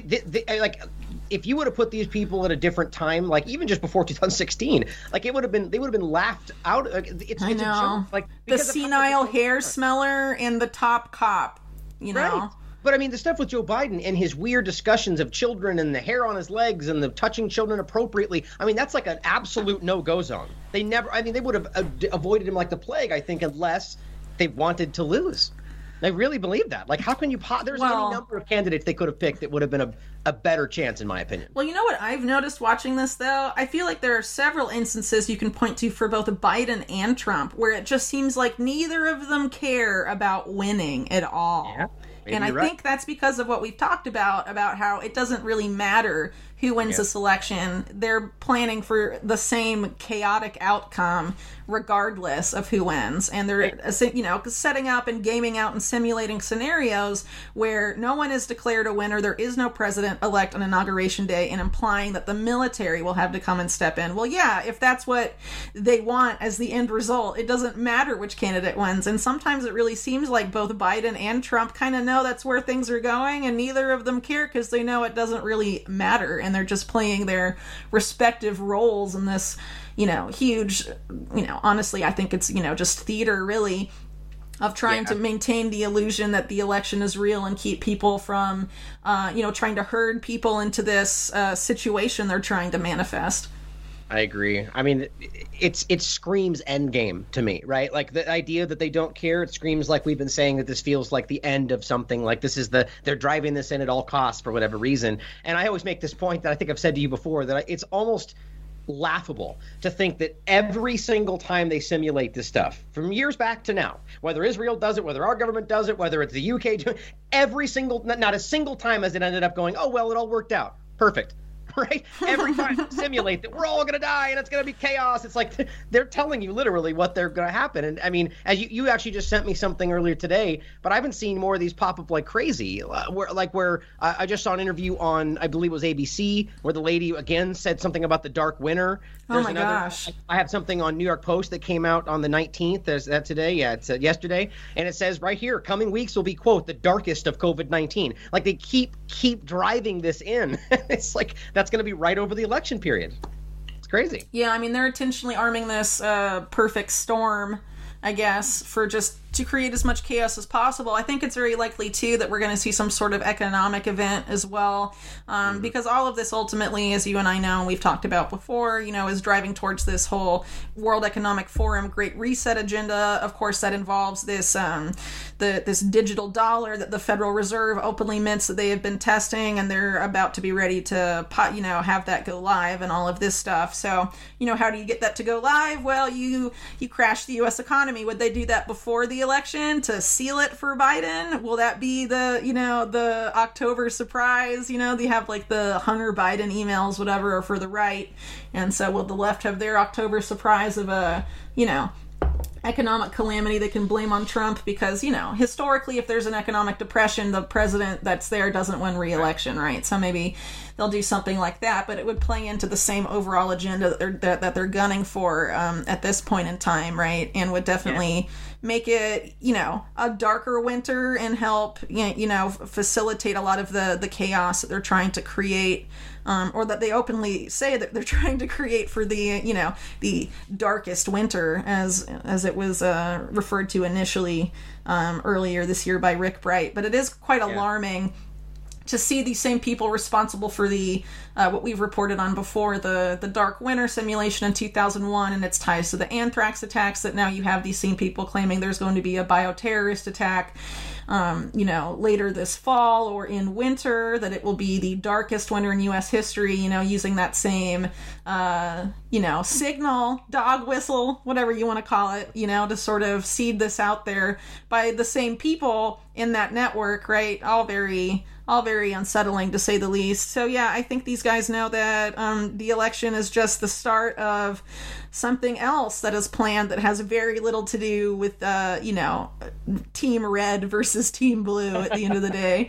like, if you would have put these people at a different time, like even just before 2016, like they would have been laughed out. It's I know. Like the senile hair smeller and the top cop, Right. But I mean, the stuff with Joe Biden and his weird discussions of children and the hair on his legs and the touching children appropriately, I mean, that's like an absolute no-go zone. They would have avoided him like the plague, I think, unless they wanted to lose. I really believe that. Like, how can you there's any number of candidates they could have picked that would have been a better chance, in my opinion. Well, you know what I've noticed watching this, though? I feel like there are several instances you can point to for both Biden and Trump where it just seems like neither of them care about winning at all. Yeah. And I think that's because of what we've talked about how it doesn't really matter who wins this election. They're planning for the same chaotic outcome regardless of who wins. And they're, setting up and gaming out and simulating scenarios where no one is declared a winner, there is no president-elect on Inauguration Day, and implying that the military will have to come and step in. Well, yeah, if that's what they want as the end result, it doesn't matter which candidate wins. And sometimes it really seems like both Biden and Trump kind of know that's where things are going, and neither of them care because they know it doesn't really matter, and they're just playing their respective roles in this, huge, honestly, I think it's, just theater, really, of trying to maintain the illusion that the election is real and keep people from, trying to herd people into this situation they're trying to manifest. I agree. I mean, it screams endgame to me, right? Like the idea that they don't care, it screams like we've been saying that this feels like the end of something, like this is they're driving this in at all costs for whatever reason. And I always make this point that I think I've said to you before, that it's almost laughable to think that every single time they simulate this stuff, from years back to now, whether Israel does it, whether our government does it, whether it's the UK doing it, not a single time has it ended up going, oh, well, it all worked out. Perfect. Right? Every time they simulate that we're all going to die and it's going to be chaos. It's like they're telling you literally what they're going to happen. And I mean, as you actually just sent me something earlier today, but I've been seeing more of these pop up like crazy. Where I just saw an interview on, I believe it was ABC, where the lady again said something about the dark winter. There's gosh. I have something on New York Post that came out on the 19th. Is that today? Yeah, it's yesterday. And it says right here, coming weeks will be, quote, the darkest of COVID-19. Like they keep driving this in. It's like that's going to be right over the election period. It's crazy. Yeah, I mean, they're intentionally arming this perfect storm I guess, for just to create as much chaos as possible. I think it's very likely, too, that we're going to see some sort of economic event as well, because all of this ultimately, as you and I know, and we've talked about before, is driving towards this whole World Economic Forum Great Reset agenda. Of course, that involves this this digital dollar that the Federal Reserve openly mints that they have been testing, and they're about to be ready to, have that go live and all of this stuff. So, how do you get that to go live? Well, you crash the U.S. economy. Would they do that before the election to seal it for Biden? Will that be the October surprise? They have like the Hunter Biden emails, whatever, are for the right. And so will the left have their October surprise of a, economic calamity they can blame on Trump? Because, historically, if there's an economic depression, the president that's there doesn't win re-election, right? So maybe they'll do something like that, but it would play into the same overall agenda that they're gunning for at this point in time, right? And would definitely make it, a darker winter and help, facilitate a lot of the chaos that they're trying to create, or that they openly say that they're trying to create for the, the darkest winter, as it was referred to initially earlier this year by Rick Bright. But it is quite alarming to see these same people responsible for the what we've reported on before, the Dark Winter simulation in 2001 and its ties to the anthrax attacks, that now you have these same people claiming there's going to be a bioterrorist attack later this fall or in winter, that it will be the darkest winter in U.S. history, using that same, signal, dog whistle, whatever you want to call it, to sort of seed this out there by the same people in that network, right? All very unsettling, to say the least. So yeah, I think these guys know that the election is just the start of something else that is planned that has very little to do with, Team Red versus Team Blue at the end of the day.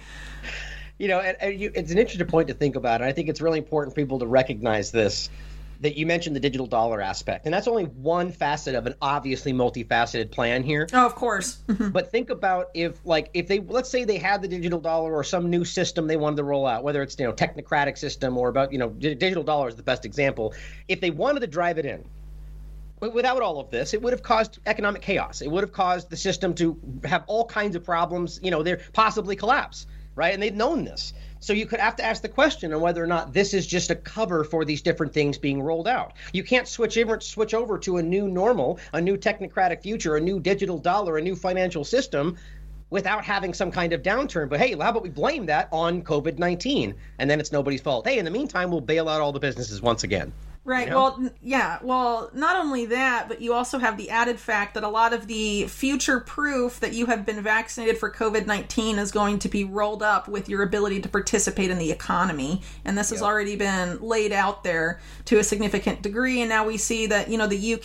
It's an interesting point to think about, and I think it's really important for people to recognize this, that you mentioned the digital dollar aspect, and that's only one facet of an obviously multifaceted plan here. Oh, of course. But think about if they, let's say they had the digital dollar or some new system they wanted to roll out, whether it's technocratic system or about digital dollar is the best example. If they wanted to drive it in, without all of this, it would have caused economic chaos. It would have caused the system to have all kinds of problems. They're possibly collapse, right? And they've known this. So you could have to ask the question on whether or not this is just a cover for these different things being rolled out. You can't switch over to a new normal, a new technocratic future, a new digital dollar, a new financial system without having some kind of downturn. But hey, how about we blame that on COVID-19? And then it's nobody's fault. Hey, in the meantime, we'll bail out all the businesses once again. Right. Well, yeah. Well, not only that, but you also have the added fact that a lot of the future proof that you have been vaccinated for COVID-19 is going to be rolled up with your ability to participate in the economy. And this has already been laid out there to a significant degree. And now we see that, the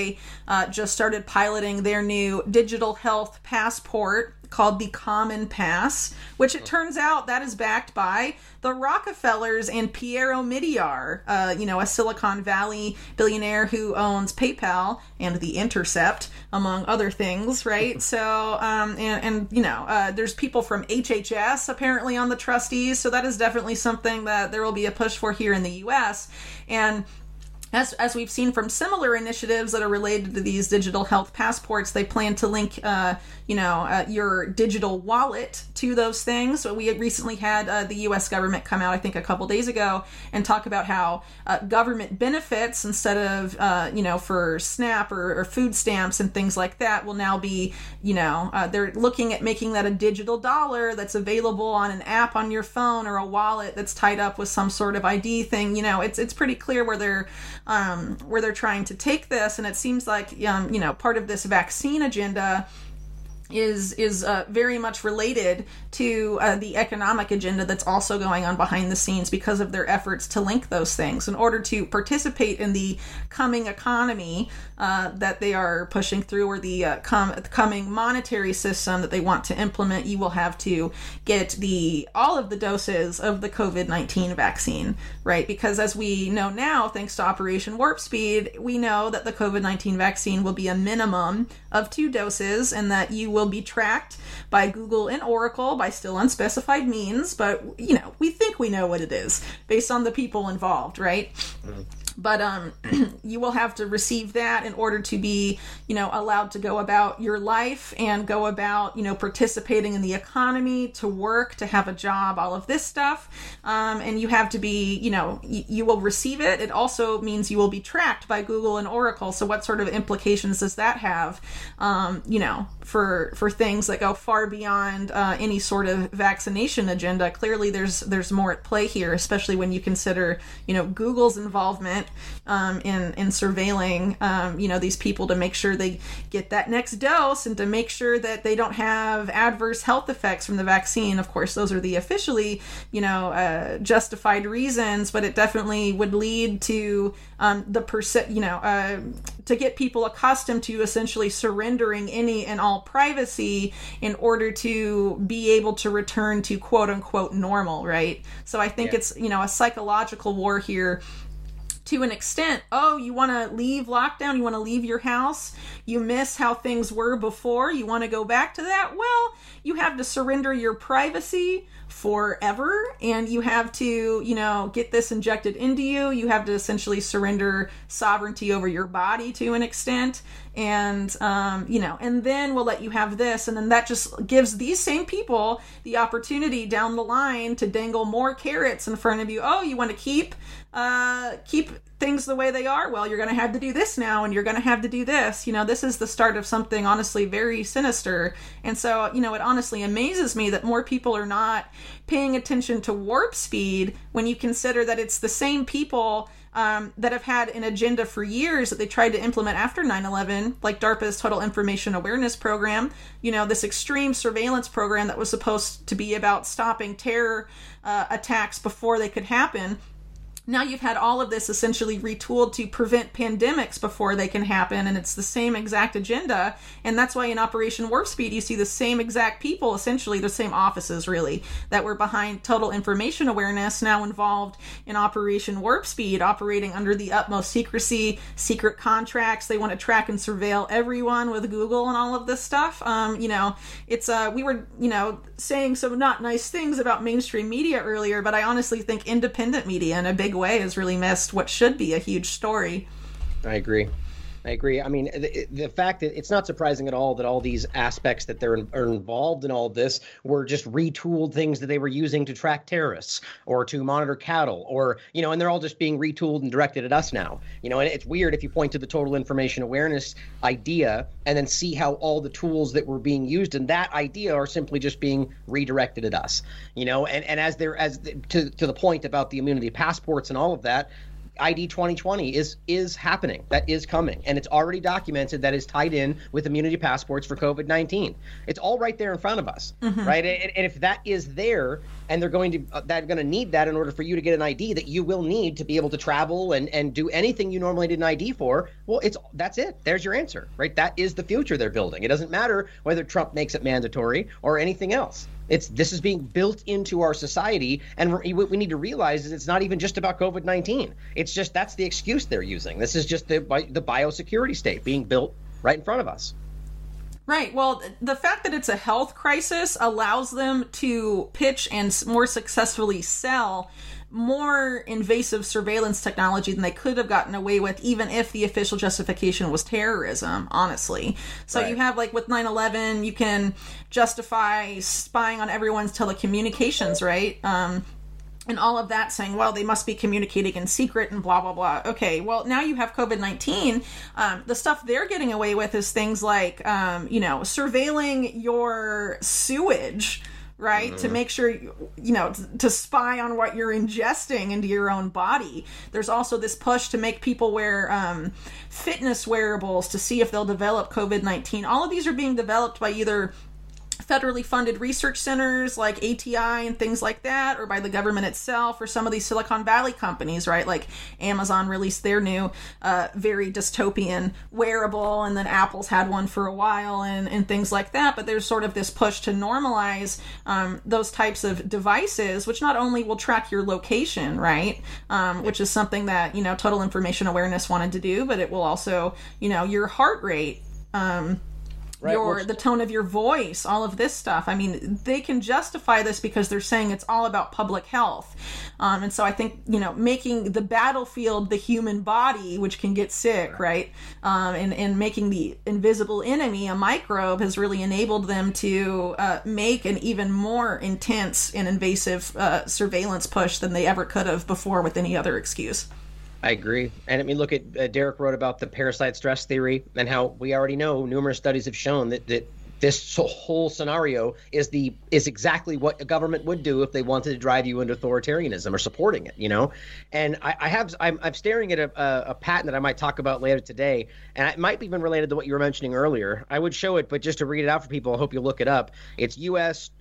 UK just started piloting their new digital health passport called the Common Pass, which it turns out that is backed by the Rockefellers and Pierre Omidyar, a Silicon Valley billionaire who owns PayPal and The Intercept, among other things, right? So, there's people from HHS apparently on the trustees, so that is definitely something that there will be a push for here in the U.S., and as we've seen from similar initiatives that are related to these digital health passports, they plan to link, your digital wallet to those things. So we had recently had the U.S. government come out, I think, a couple days ago and talk about how government benefits, instead of, for SNAP or food stamps and things like that, will now be, they're looking at making that a digital dollar that's available on an app on your phone, or a wallet that's tied up with some sort of ID thing. It's pretty clear where they're trying to take this, and it seems like part of this vaccine agenda is very much related to the economic agenda that's also going on behind the scenes, because of their efforts to link those things. In order to participate in the coming economy that they are pushing through, or the coming monetary system that they want to implement, you will have to get all of the doses of the COVID-19 vaccine, right? Because as we know now, thanks to Operation Warp Speed, we know that the COVID-19 vaccine will be a minimum of 2 doses, and that you will be tracked by Google and Oracle by still unspecified means, but we think we know what it is based on the people involved, right? But you will have to receive that in order to be, allowed to go about your life and go about, participating in the economy, to work, to have a job, all of this stuff. And you have to be, you will receive it. It also means you will be tracked by Google and Oracle. So what sort of implications does that have, for things that go far beyond any sort of vaccination agenda? Clearly, there's more at play here, especially when you consider, Google's involvement in surveilling, these people to make sure they get that next dose and to make sure that they don't have adverse health effects from the vaccine. Of course, those are the officially, justified reasons, but it definitely would lead to to get people accustomed to essentially surrendering any and all privacy in order to be able to return to quote unquote normal, right? So I think it's, a psychological war here to an extent. Oh, you want to leave lockdown? You want to leave your house? You miss how things were before? You want to go back to that? Well, you have to surrender your privacy forever, and you have to, get this injected into you. You have to essentially surrender sovereignty over your body to an extent. And, and then we'll let you have this. And then that just gives these same people the opportunity down the line to dangle more carrots in front of you. Oh, you want to keep things the way they are? Well, you're going to have to do this now, and you're going to have to do this. This is the start of something honestly very sinister. And so, it honestly amazes me that more people are not paying attention to warp speed when you consider that it's the same people that have had an agenda for years that they tried to implement after 9/11, like DARPA's Total Information Awareness Program, this extreme surveillance program that was supposed to be about stopping terror attacks before they could happen. Now you've had all of this essentially retooled to prevent pandemics before they can happen, and it's the same exact agenda. And that's why in Operation Warp Speed you see the same exact people, essentially the same offices really, that were behind Total Information Awareness, now involved in Operation Warp Speed, operating under the utmost secrecy, secret contracts. They want to track and surveil everyone with Google and all of this stuff. It's we were saying some not nice things about mainstream media earlier, but I honestly think independent media in a big way has really missed what should be a huge story. I agree. I mean, the fact that it's not surprising at all that all these aspects that are involved in all of this were just retooled things that they were using to track terrorists or to monitor cattle, or, and they're all just being retooled and directed at us now. And it's weird if you point to the total information awareness idea and then see how all the tools that were being used in that idea are simply just being redirected at us. And to the point about the immunity passports and all of that, ID 2020 is happening. That is coming. And it's already documented that is tied in with immunity passports for COVID-19. It's all right there in front of us, right? And if that is there, and they're going to need that in order for you to get an ID that you will need to be able to travel and do anything you normally did an ID for, well, that's it. There's your answer, right? That is the future they're building. It doesn't matter whether Trump makes it mandatory or anything else. This is being built into our society, and what we need to realize is it's not even just about COVID-19. It's just that's the excuse they're using. This is just the biosecurity state being built right in front of us. Right. Well, the fact that it's a health crisis allows them to pitch and more successfully sell more invasive surveillance technology than they could have gotten away with, even if the official justification was terrorism, honestly. So You have, like with 9/11, you can justify spying on everyone's telecommunications, right? And all of that saying, well, they must be communicating in secret and blah, blah, blah. Okay, well, now you have COVID-19. The stuff they're getting away with is things like, surveilling your sewage, right? To make sure, to spy on what you're ingesting into your own body. There's also this push to make people wear fitness wearables to see if they'll develop COVID-19. All of these are being developed by either federally funded research centers like ATI and things like that, or by the government itself, or some of these Silicon Valley companies, right? Like Amazon released their new very dystopian wearable, and then Apple's had one for a while, and things like that. But there's sort of this push to normalize those types of devices, which not only will track your location, right? Which is something that, Total Information Awareness wanted to do, but it will also, your heart rate, Right. the tone of your voice, all of this stuff. I mean, they can justify this because they're saying it's all about public health. And so I think, making the battlefield the human body, which can get sick, right? And making the invisible enemy a microbe has really enabled them to make an even more intense and invasive surveillance push than they ever could have before with any other excuse. I agree. And I mean, look at Derek wrote about the parasite stress theory and how we already know numerous studies have shown that this whole scenario is exactly what a government would do if they wanted to drive you into authoritarianism or supporting it, And I'm staring at a patent that I might talk about later today, and it might be even related to what you were mentioning earlier. I would show it, but just to read it out for people, I hope you'll look it up. It's US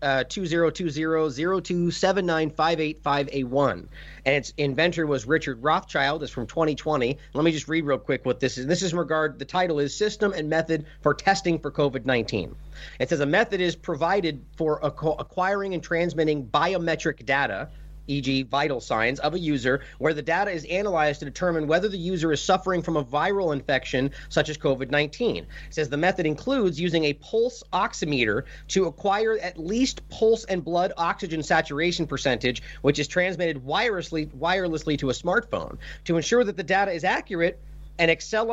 2020-02795858A1. And its inventor was Richard Rothschild. It's from 2020. Let me just read real quick what this is. This is the title is System and Method for Testing for COVID-19. It says a method is provided for acquiring and transmitting biometric data, e.g. vital signs, of a user, where the data is analyzed to determine whether the user is suffering from a viral infection such as COVID-19. It says the method includes using a pulse oximeter to acquire at least pulse and blood oxygen saturation percentage, which is transmitted wirelessly to a smartphone. To ensure that the data is accurate, an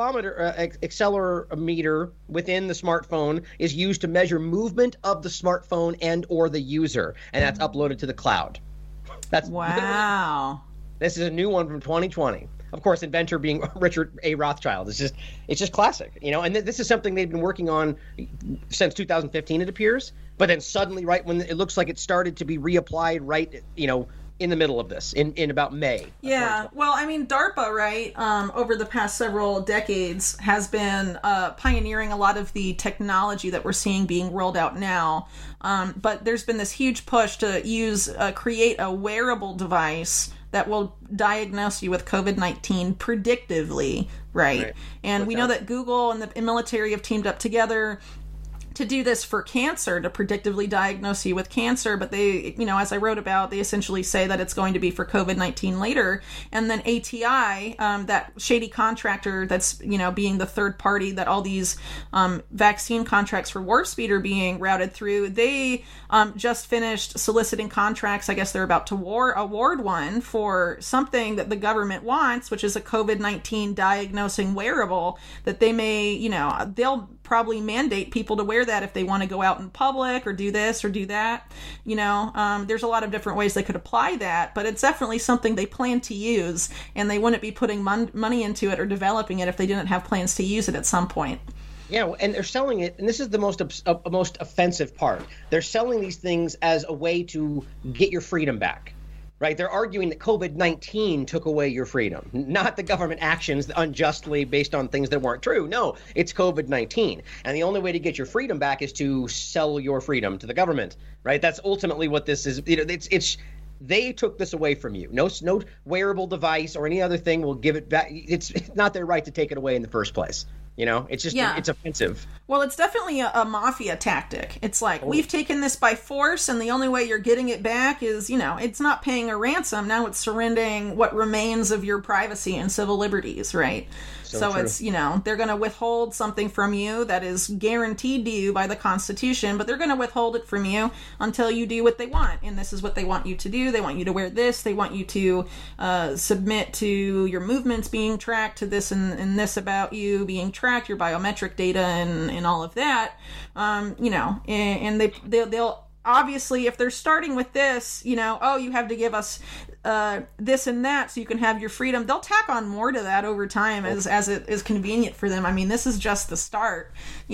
accelerometer within the smartphone is used to measure movement of the smartphone and or the user, and that's uploaded to the cloud. That's wow. This is a new one from 2020. Of course, inventor being Richard A. Rothschild. It's just classic, And this is something they've been working on since 2015, it appears. But then suddenly, right when it looks like it started to be reapplied, right, in the middle of this, in about May. Yeah, well, I mean, DARPA, right, over the past several decades has been pioneering a lot of the technology that we're seeing being rolled out now. But there's been this huge push to create a wearable device that will diagnose you with COVID-19 predictively, right? And we know that Google and the military have teamed up together to do this for cancer, to predictively diagnose you with cancer, but they, as I wrote about, they essentially say that it's going to be for COVID-19 later. And then ATI, that shady contractor that's, being the third party that all these vaccine contracts for Warp Speed are being routed through, they just finished soliciting contracts. I guess they're about to award one for something that the government wants, which is a COVID-19 diagnosing wearable that they may, they'll probably mandate people to wear that if they want to go out in public or do this or do that. There's a lot of different ways they could apply that, but it's definitely something they plan to use, and they wouldn't be putting money into it or developing it if they didn't have plans to use it at some point. Yeah, and they're selling it, and this is the most offensive part. They're selling these things as a way to get your freedom back. Right? They're arguing that COVID-19 took away your freedom, not the government actions unjustly based on things that weren't true. No, it's COVID-19. And the only way to get your freedom back is to sell your freedom to the government, right? That's ultimately what this is. They took this away from you. No wearable device or any other thing will give it back. It's not their right to take it away in the first place. It's just, it's offensive. Well, it's definitely a mafia tactic. It's like, we've taken this by force, and the only way you're getting it back is, it's not paying a ransom. Now it's surrendering what remains of your privacy and civil liberties, right? So it's, they're going to withhold something from you that is guaranteed to you by the Constitution, but they're going to withhold it from you until you do what they want. And this is what they want you to do. They want you to wear this. They want you to submit to your movements being tracked, to this and this about you being tracked, your biometric data and all of that. And they'll obviously, if they're starting with this, you have to give us this and that so you can have your freedom, they'll tack on more to that over time as it is convenient for them. I mean, this is just the start,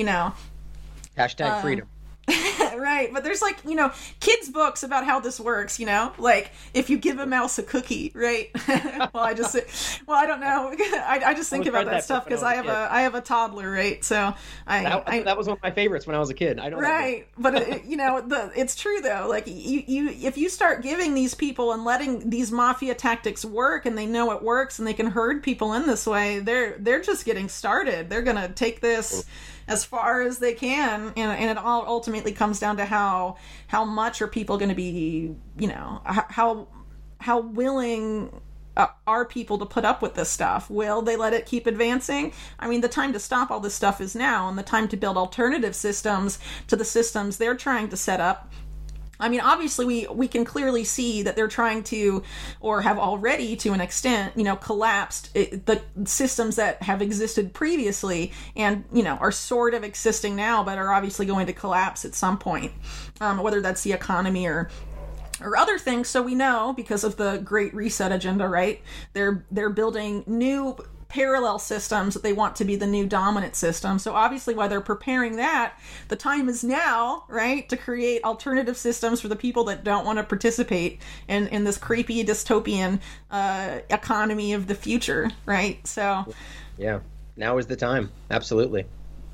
Hashtag freedom. Right, but there's kids' books about how this works, like if you give a mouse a cookie, right? I don't know. I just think about that stuff because I have a toddler, right? So that was one of my favorites when I was a kid. I don't right, but it's true though. Like if you start giving these people and letting these mafia tactics work, and they know it works, and they can herd people in this way, they're just getting started. They're gonna take this as far as they can, and it all ultimately comes down to how much are people going to be, how willing are people to put up with this stuff? Will they let it keep advancing? I mean, the time to stop all this stuff is now, and the time to build alternative systems to the systems they're trying to set up. I mean, obviously, we can clearly see that they're trying to, or have already to an extent, collapsed the systems that have existed previously and, are sort of existing now, but are obviously going to collapse at some point, whether that's the economy or other things. So we know, because of the Great Reset agenda, right, they're building new parallel systems that they want to be the new dominant system. So obviously, while they're preparing that, the time is now, right, to create alternative systems for the people that don't want to participate in this creepy dystopian economy of the future, right? So yeah, now is the time. Absolutely.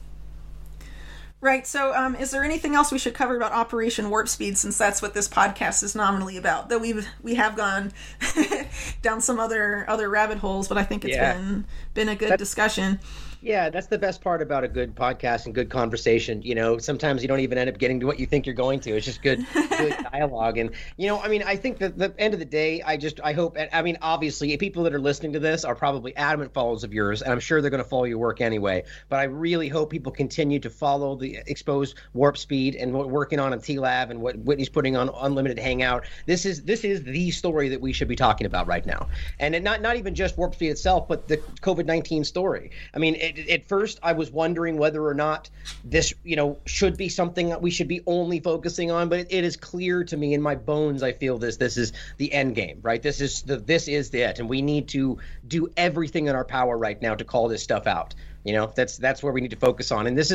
Right. So, is there anything else we should cover about Operation Warp Speed, since that's what this podcast is nominally about? Though we have gone down some other rabbit holes, but I think it's been a good discussion. Yeah, that's the best part about a good podcast and good conversation. Sometimes you don't even end up getting to what you think you're going to. It's just good dialogue. And, I think that the end of the day, I hope, obviously, people that are listening to this are probably adamant followers of yours, and I'm sure they're going to follow your work anyway. But I really hope people continue to follow the Exposed Warp Speed and what we're working on in TLAV and what Whitney's putting on Unlimited Hangout. This is the story that we should be talking about right now. And not even just Warp Speed itself, but the COVID-19 story. I mean, at first, I was wondering whether or not this, should be something that we should be only focusing on. But it is clear to me in my bones. I feel this is the end game, right? This is it, and we need to do everything in our power right now to call this stuff out. That's where we need to focus on. And this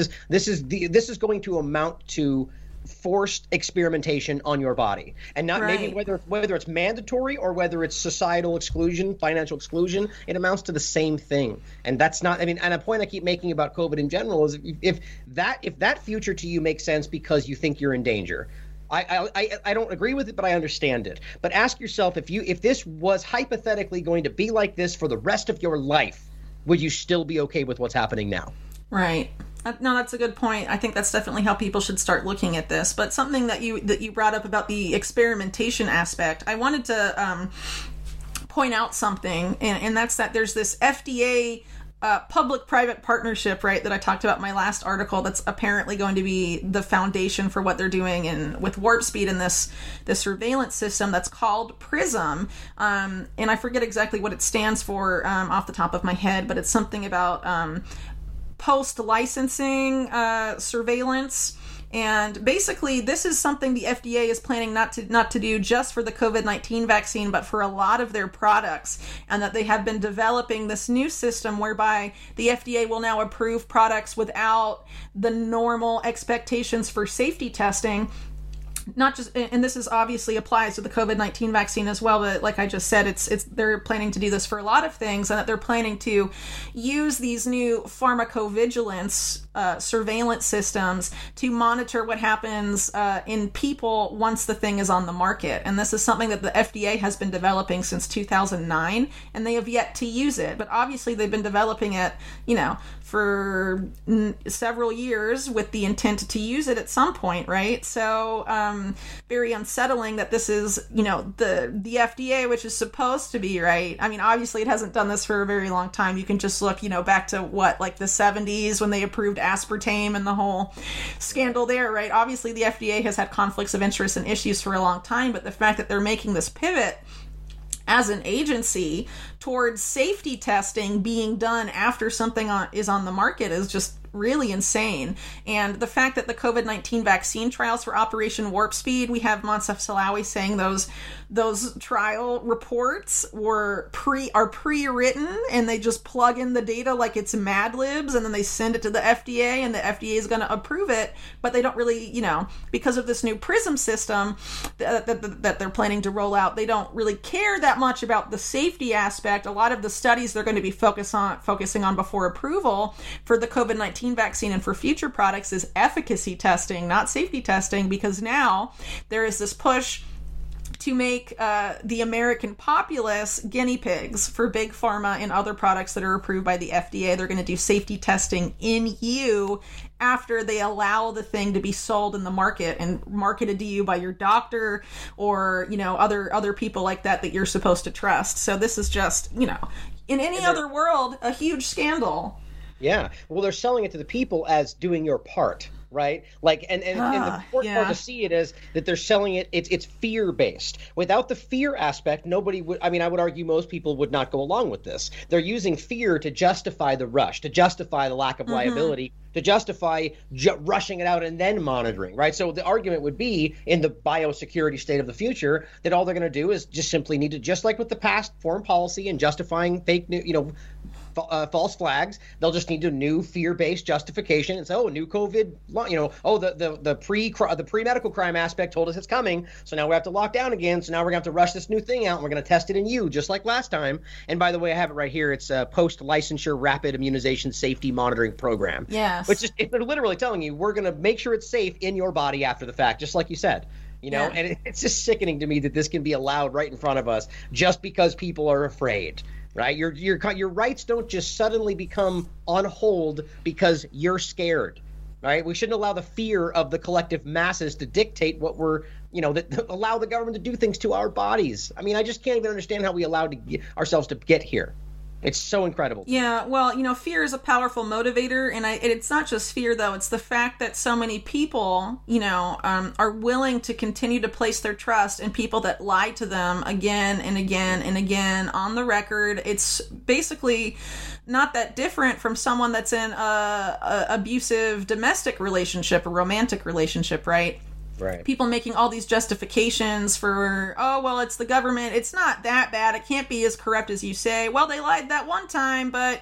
is going to amount to forced experimentation on your body, and not maybe whether it's mandatory or whether it's societal exclusion, financial exclusion. It amounts to the same thing, and that's not. And a point I keep making about COVID in general is if that future to you makes sense because you think you're in danger. I don't agree with it, but I understand it. But ask yourself, if this was hypothetically going to be like this for the rest of your life, would you still be okay with what's happening now? Right. No, that's a good point. I think that's definitely how people should start looking at this. But something that you brought up about the experimentation aspect, I wanted to point out something, and that's that there's this FDA public-private partnership, right, that I talked about in my last article, that's apparently going to be the foundation for what they're doing with Warp Speed and this surveillance system that's called PRISM. And I forget exactly what it stands for off the top of my head, but it's something about post-licensing surveillance. And basically, this is something the FDA is planning not to do just for the COVID-19 vaccine, but for a lot of their products, and that they have been developing this new system whereby the FDA will now approve products without the normal expectations for safety testing. Not just, and this is obviously applies to the COVID-19 vaccine as well, but like I just said, it's they're planning to do this for a lot of things, and that they're planning to use these new pharmacovigilance surveillance systems to monitor what happens in people once the thing is on the market. And this is something that the FDA has been developing since 2009, and they have yet to use it. But obviously they've been developing it, for several years with the intent to use it at some point, right? So very unsettling that this is, the FDA, which is supposed to be, right? I mean, obviously it hasn't done this for a very long time. You can just look, back to the 70s when they approved aspartame and the whole scandal there, right? Obviously the FDA has had conflicts of interest and issues for a long time, but the fact that they're making this pivot as an agency towards safety testing being done after something is on the market is just really insane. And the fact that the COVID-19 vaccine trials for Operation Warp Speed, we have Moncef Slaoui saying those trial reports are pre-written, and they just plug in the data like it's Mad Libs, and then they send it to the FDA, and the FDA is going to approve it. But they don't really, because of this new PRISM system that they're planning to roll out, they don't really care that much about the safety aspect. A lot of the studies they're going to be focusing on before approval for the COVID-19 vaccine and for future products is efficacy testing, not safety testing, because now there is this push to make the American populace guinea pigs for big pharma and other products that are approved by the FDA. They're going to do safety testing in you after they allow the thing to be sold in the market and marketed to you by your doctor or, other people like that you're supposed to trust. So this is just, in any other world, a huge scandal. Yeah. Well, they're selling it to the people as doing your part. Right? Like, and the important part to see it is that they're selling it, it's fear-based. Without the fear aspect, nobody would, I would argue most people would not go along with this. They're using fear to justify the rush, to justify the lack of liability, to justify rushing it out and then monitoring, right? So the argument would be in the biosecurity state of the future that all they're going to do is just simply need to, just like with the past foreign policy and justifying fake news, false flags, they'll just need a new fear-based justification and say, a new COVID, the pre-medical crime aspect told us it's coming, so now we have to lock down again, so now we're going to have to rush this new thing out, and we're going to test it in you, just like last time. And by the way, I have it right here. It's a post-licensure rapid immunization safety monitoring program. Yes. Which is, they're literally telling you, we're going to make sure it's safe in your body after the fact, just like you said. And it's just sickening to me that this can be allowed right in front of us just because people are afraid. Right, your rights don't just suddenly become on hold because you're scared. Right, we shouldn't allow the fear of the collective masses to dictate what we're, that allow the government to do things to our bodies. I just can't even understand how we allowed ourselves to get here. It's so incredible. Yeah, well, fear is a powerful motivator, and it's not just fear, though. It's the fact that so many people, are willing to continue to place their trust in people that lie to them again and again and again on the record. It's basically not that different from someone that's in a abusive domestic relationship or romantic relationship, right? Right. People making all these justifications for, it's the government. It's not that bad. It can't be as corrupt as you say. Well, they lied that one time, but,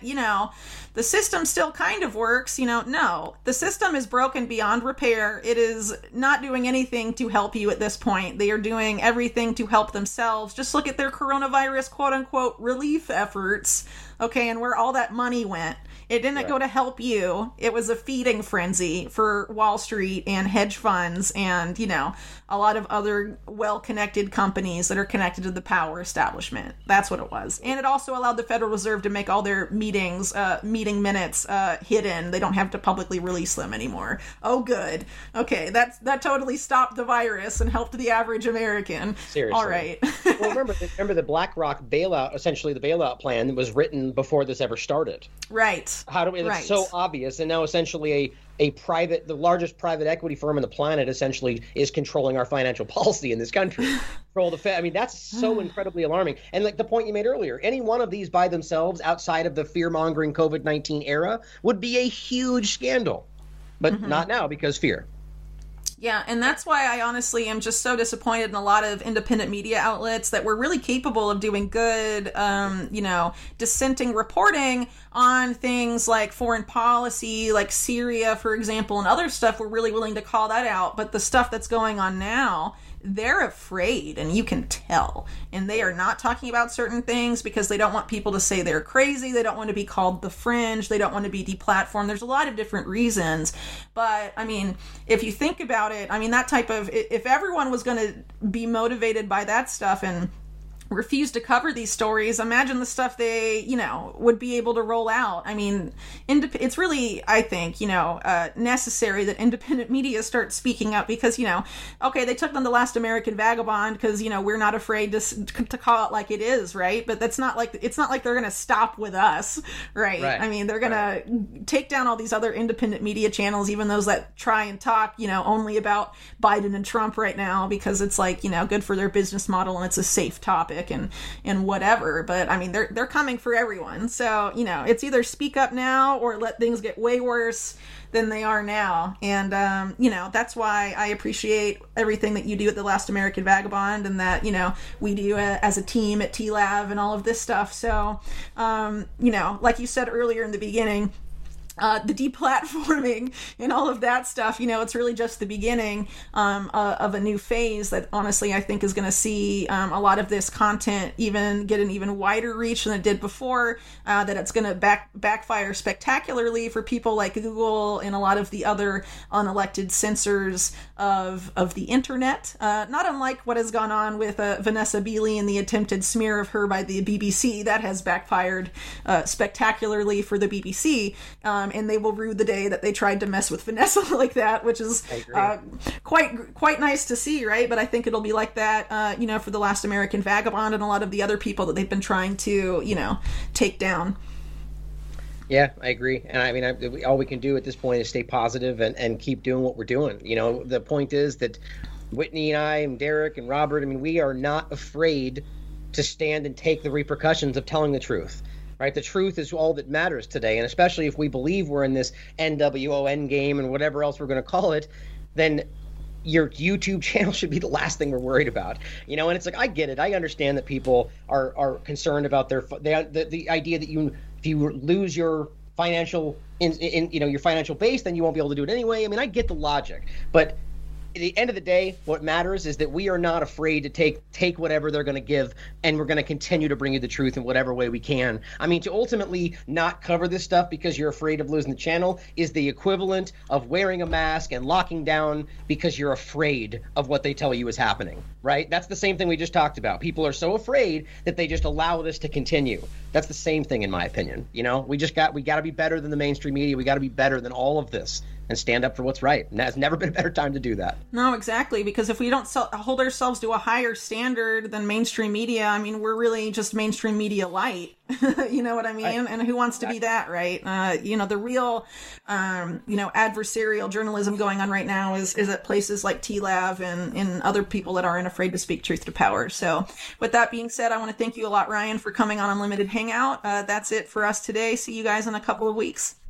the system still kind of works. No, the system is broken beyond repair. It is not doing anything to help you at this point. They are doing everything to help themselves. Just look at their coronavirus, quote unquote, relief efforts. Okay, and where all that money went. It didn't go to help you. It was a feeding frenzy for Wall Street and hedge funds and, a lot of other well-connected companies that are connected to the power establishment. That's what it was. And it also allowed the Federal Reserve to make all their meeting minutes hidden. They don't have to publicly release them anymore. Oh, good. Okay, that totally stopped the virus and helped the average American. Seriously. All right. Well, remember the BlackRock bailout, essentially the bailout plan was written before this ever started. Right. It's so obvious, and now essentially the largest private equity firm on the planet essentially is controlling our financial policy in this country. Control the Fed. That's so incredibly alarming. And like the point you made earlier, any one of these by themselves outside of the fear-mongering COVID-19 era would be a huge scandal, but not now because fear. Yeah, and that's why I honestly am just so disappointed in a lot of independent media outlets that were really capable of doing good, dissenting reporting on things like foreign policy, like Syria, for example, and other stuff. We're really willing to call that out. But the stuff that's going on now, they're afraid, and you can tell. And they are not talking about certain things because they don't want people to say they're crazy. They don't want to be called the fringe. They don't want to be deplatformed. There's a lot of different reasons. But, if you think about it, that type of, if everyone was going to be motivated by that stuff and refuse to cover these stories, imagine the stuff they, would be able to roll out. It's really, I think, necessary that independent media start speaking up because, okay, they took on The Last American Vagabond because, we're not afraid to call it like it is, right? But it's not like they're going to stop with us, right? They're going to take down all these other independent media channels, even those that try and talk, only about Biden and Trump right now because it's like, good for their business model and it's a safe topic. And whatever, but they're coming for everyone. So it's either speak up now or let things get way worse than they are now. And that's why I appreciate everything that you do at The Last American Vagabond and that we do as a team at TLAV and all of this stuff. So like you said earlier in the beginning, the deplatforming and all of that stuff, it's really just the beginning of a new phase that honestly I think is going to see a lot of this content even get an even wider reach than it did before, that it's going to backfire spectacularly for people like Google and a lot of the other unelected censors of the internet, not unlike what has gone on with Vanessa Beeley and the attempted smear of her by the BBC. That has backfired spectacularly for the BBC. And they will rue the day that they tried to mess with Vanessa like that, which is quite nice to see, right? But I think it'll be like that, for The Last American Vagabond and a lot of the other people that they've been trying to, take down. Yeah, I agree. And I mean, all we can do at this point is stay positive and keep doing what we're doing. The point is that Whitney and I and Derek and Robert, I mean, we are not afraid to stand and take the repercussions of telling the truth. Right, the truth is all that matters today, and especially if we believe we're in this NWO endgame and whatever else we're going to call it, then your YouTube channel should be the last thing we're worried about. And it's like, I get it, I understand that people are concerned about the idea that if you lose your financial your financial base, then you won't be able to do it anyway. I mean, I get the logic, but at the end of the day, what matters is that we are not afraid to take whatever they're going to give, and we're going to continue to bring you the truth in whatever way we can. I mean, to ultimately not cover this stuff because you're afraid of losing the channel is the equivalent of wearing a mask and locking down because you're afraid of what they tell you is happening, right? That's the same thing we just talked about. People are so afraid that they just allow this to continue. That's the same thing, in my opinion. We got to be better than the mainstream media. We got to be better than all of this and stand up for what's right. And there's never been a better time to do that. No, exactly. Because if we don't hold ourselves to a higher standard than mainstream media, I mean, we're really just mainstream media light. You know what I mean? And who wants to be that, right? The real, adversarial journalism going on right now is at places like TLAV and other people that aren't afraid to speak truth to power. So with that being said, I want to thank you a lot, Ryan, for coming on Unlimited Hangout. That's it for us today. See you guys in a couple of weeks.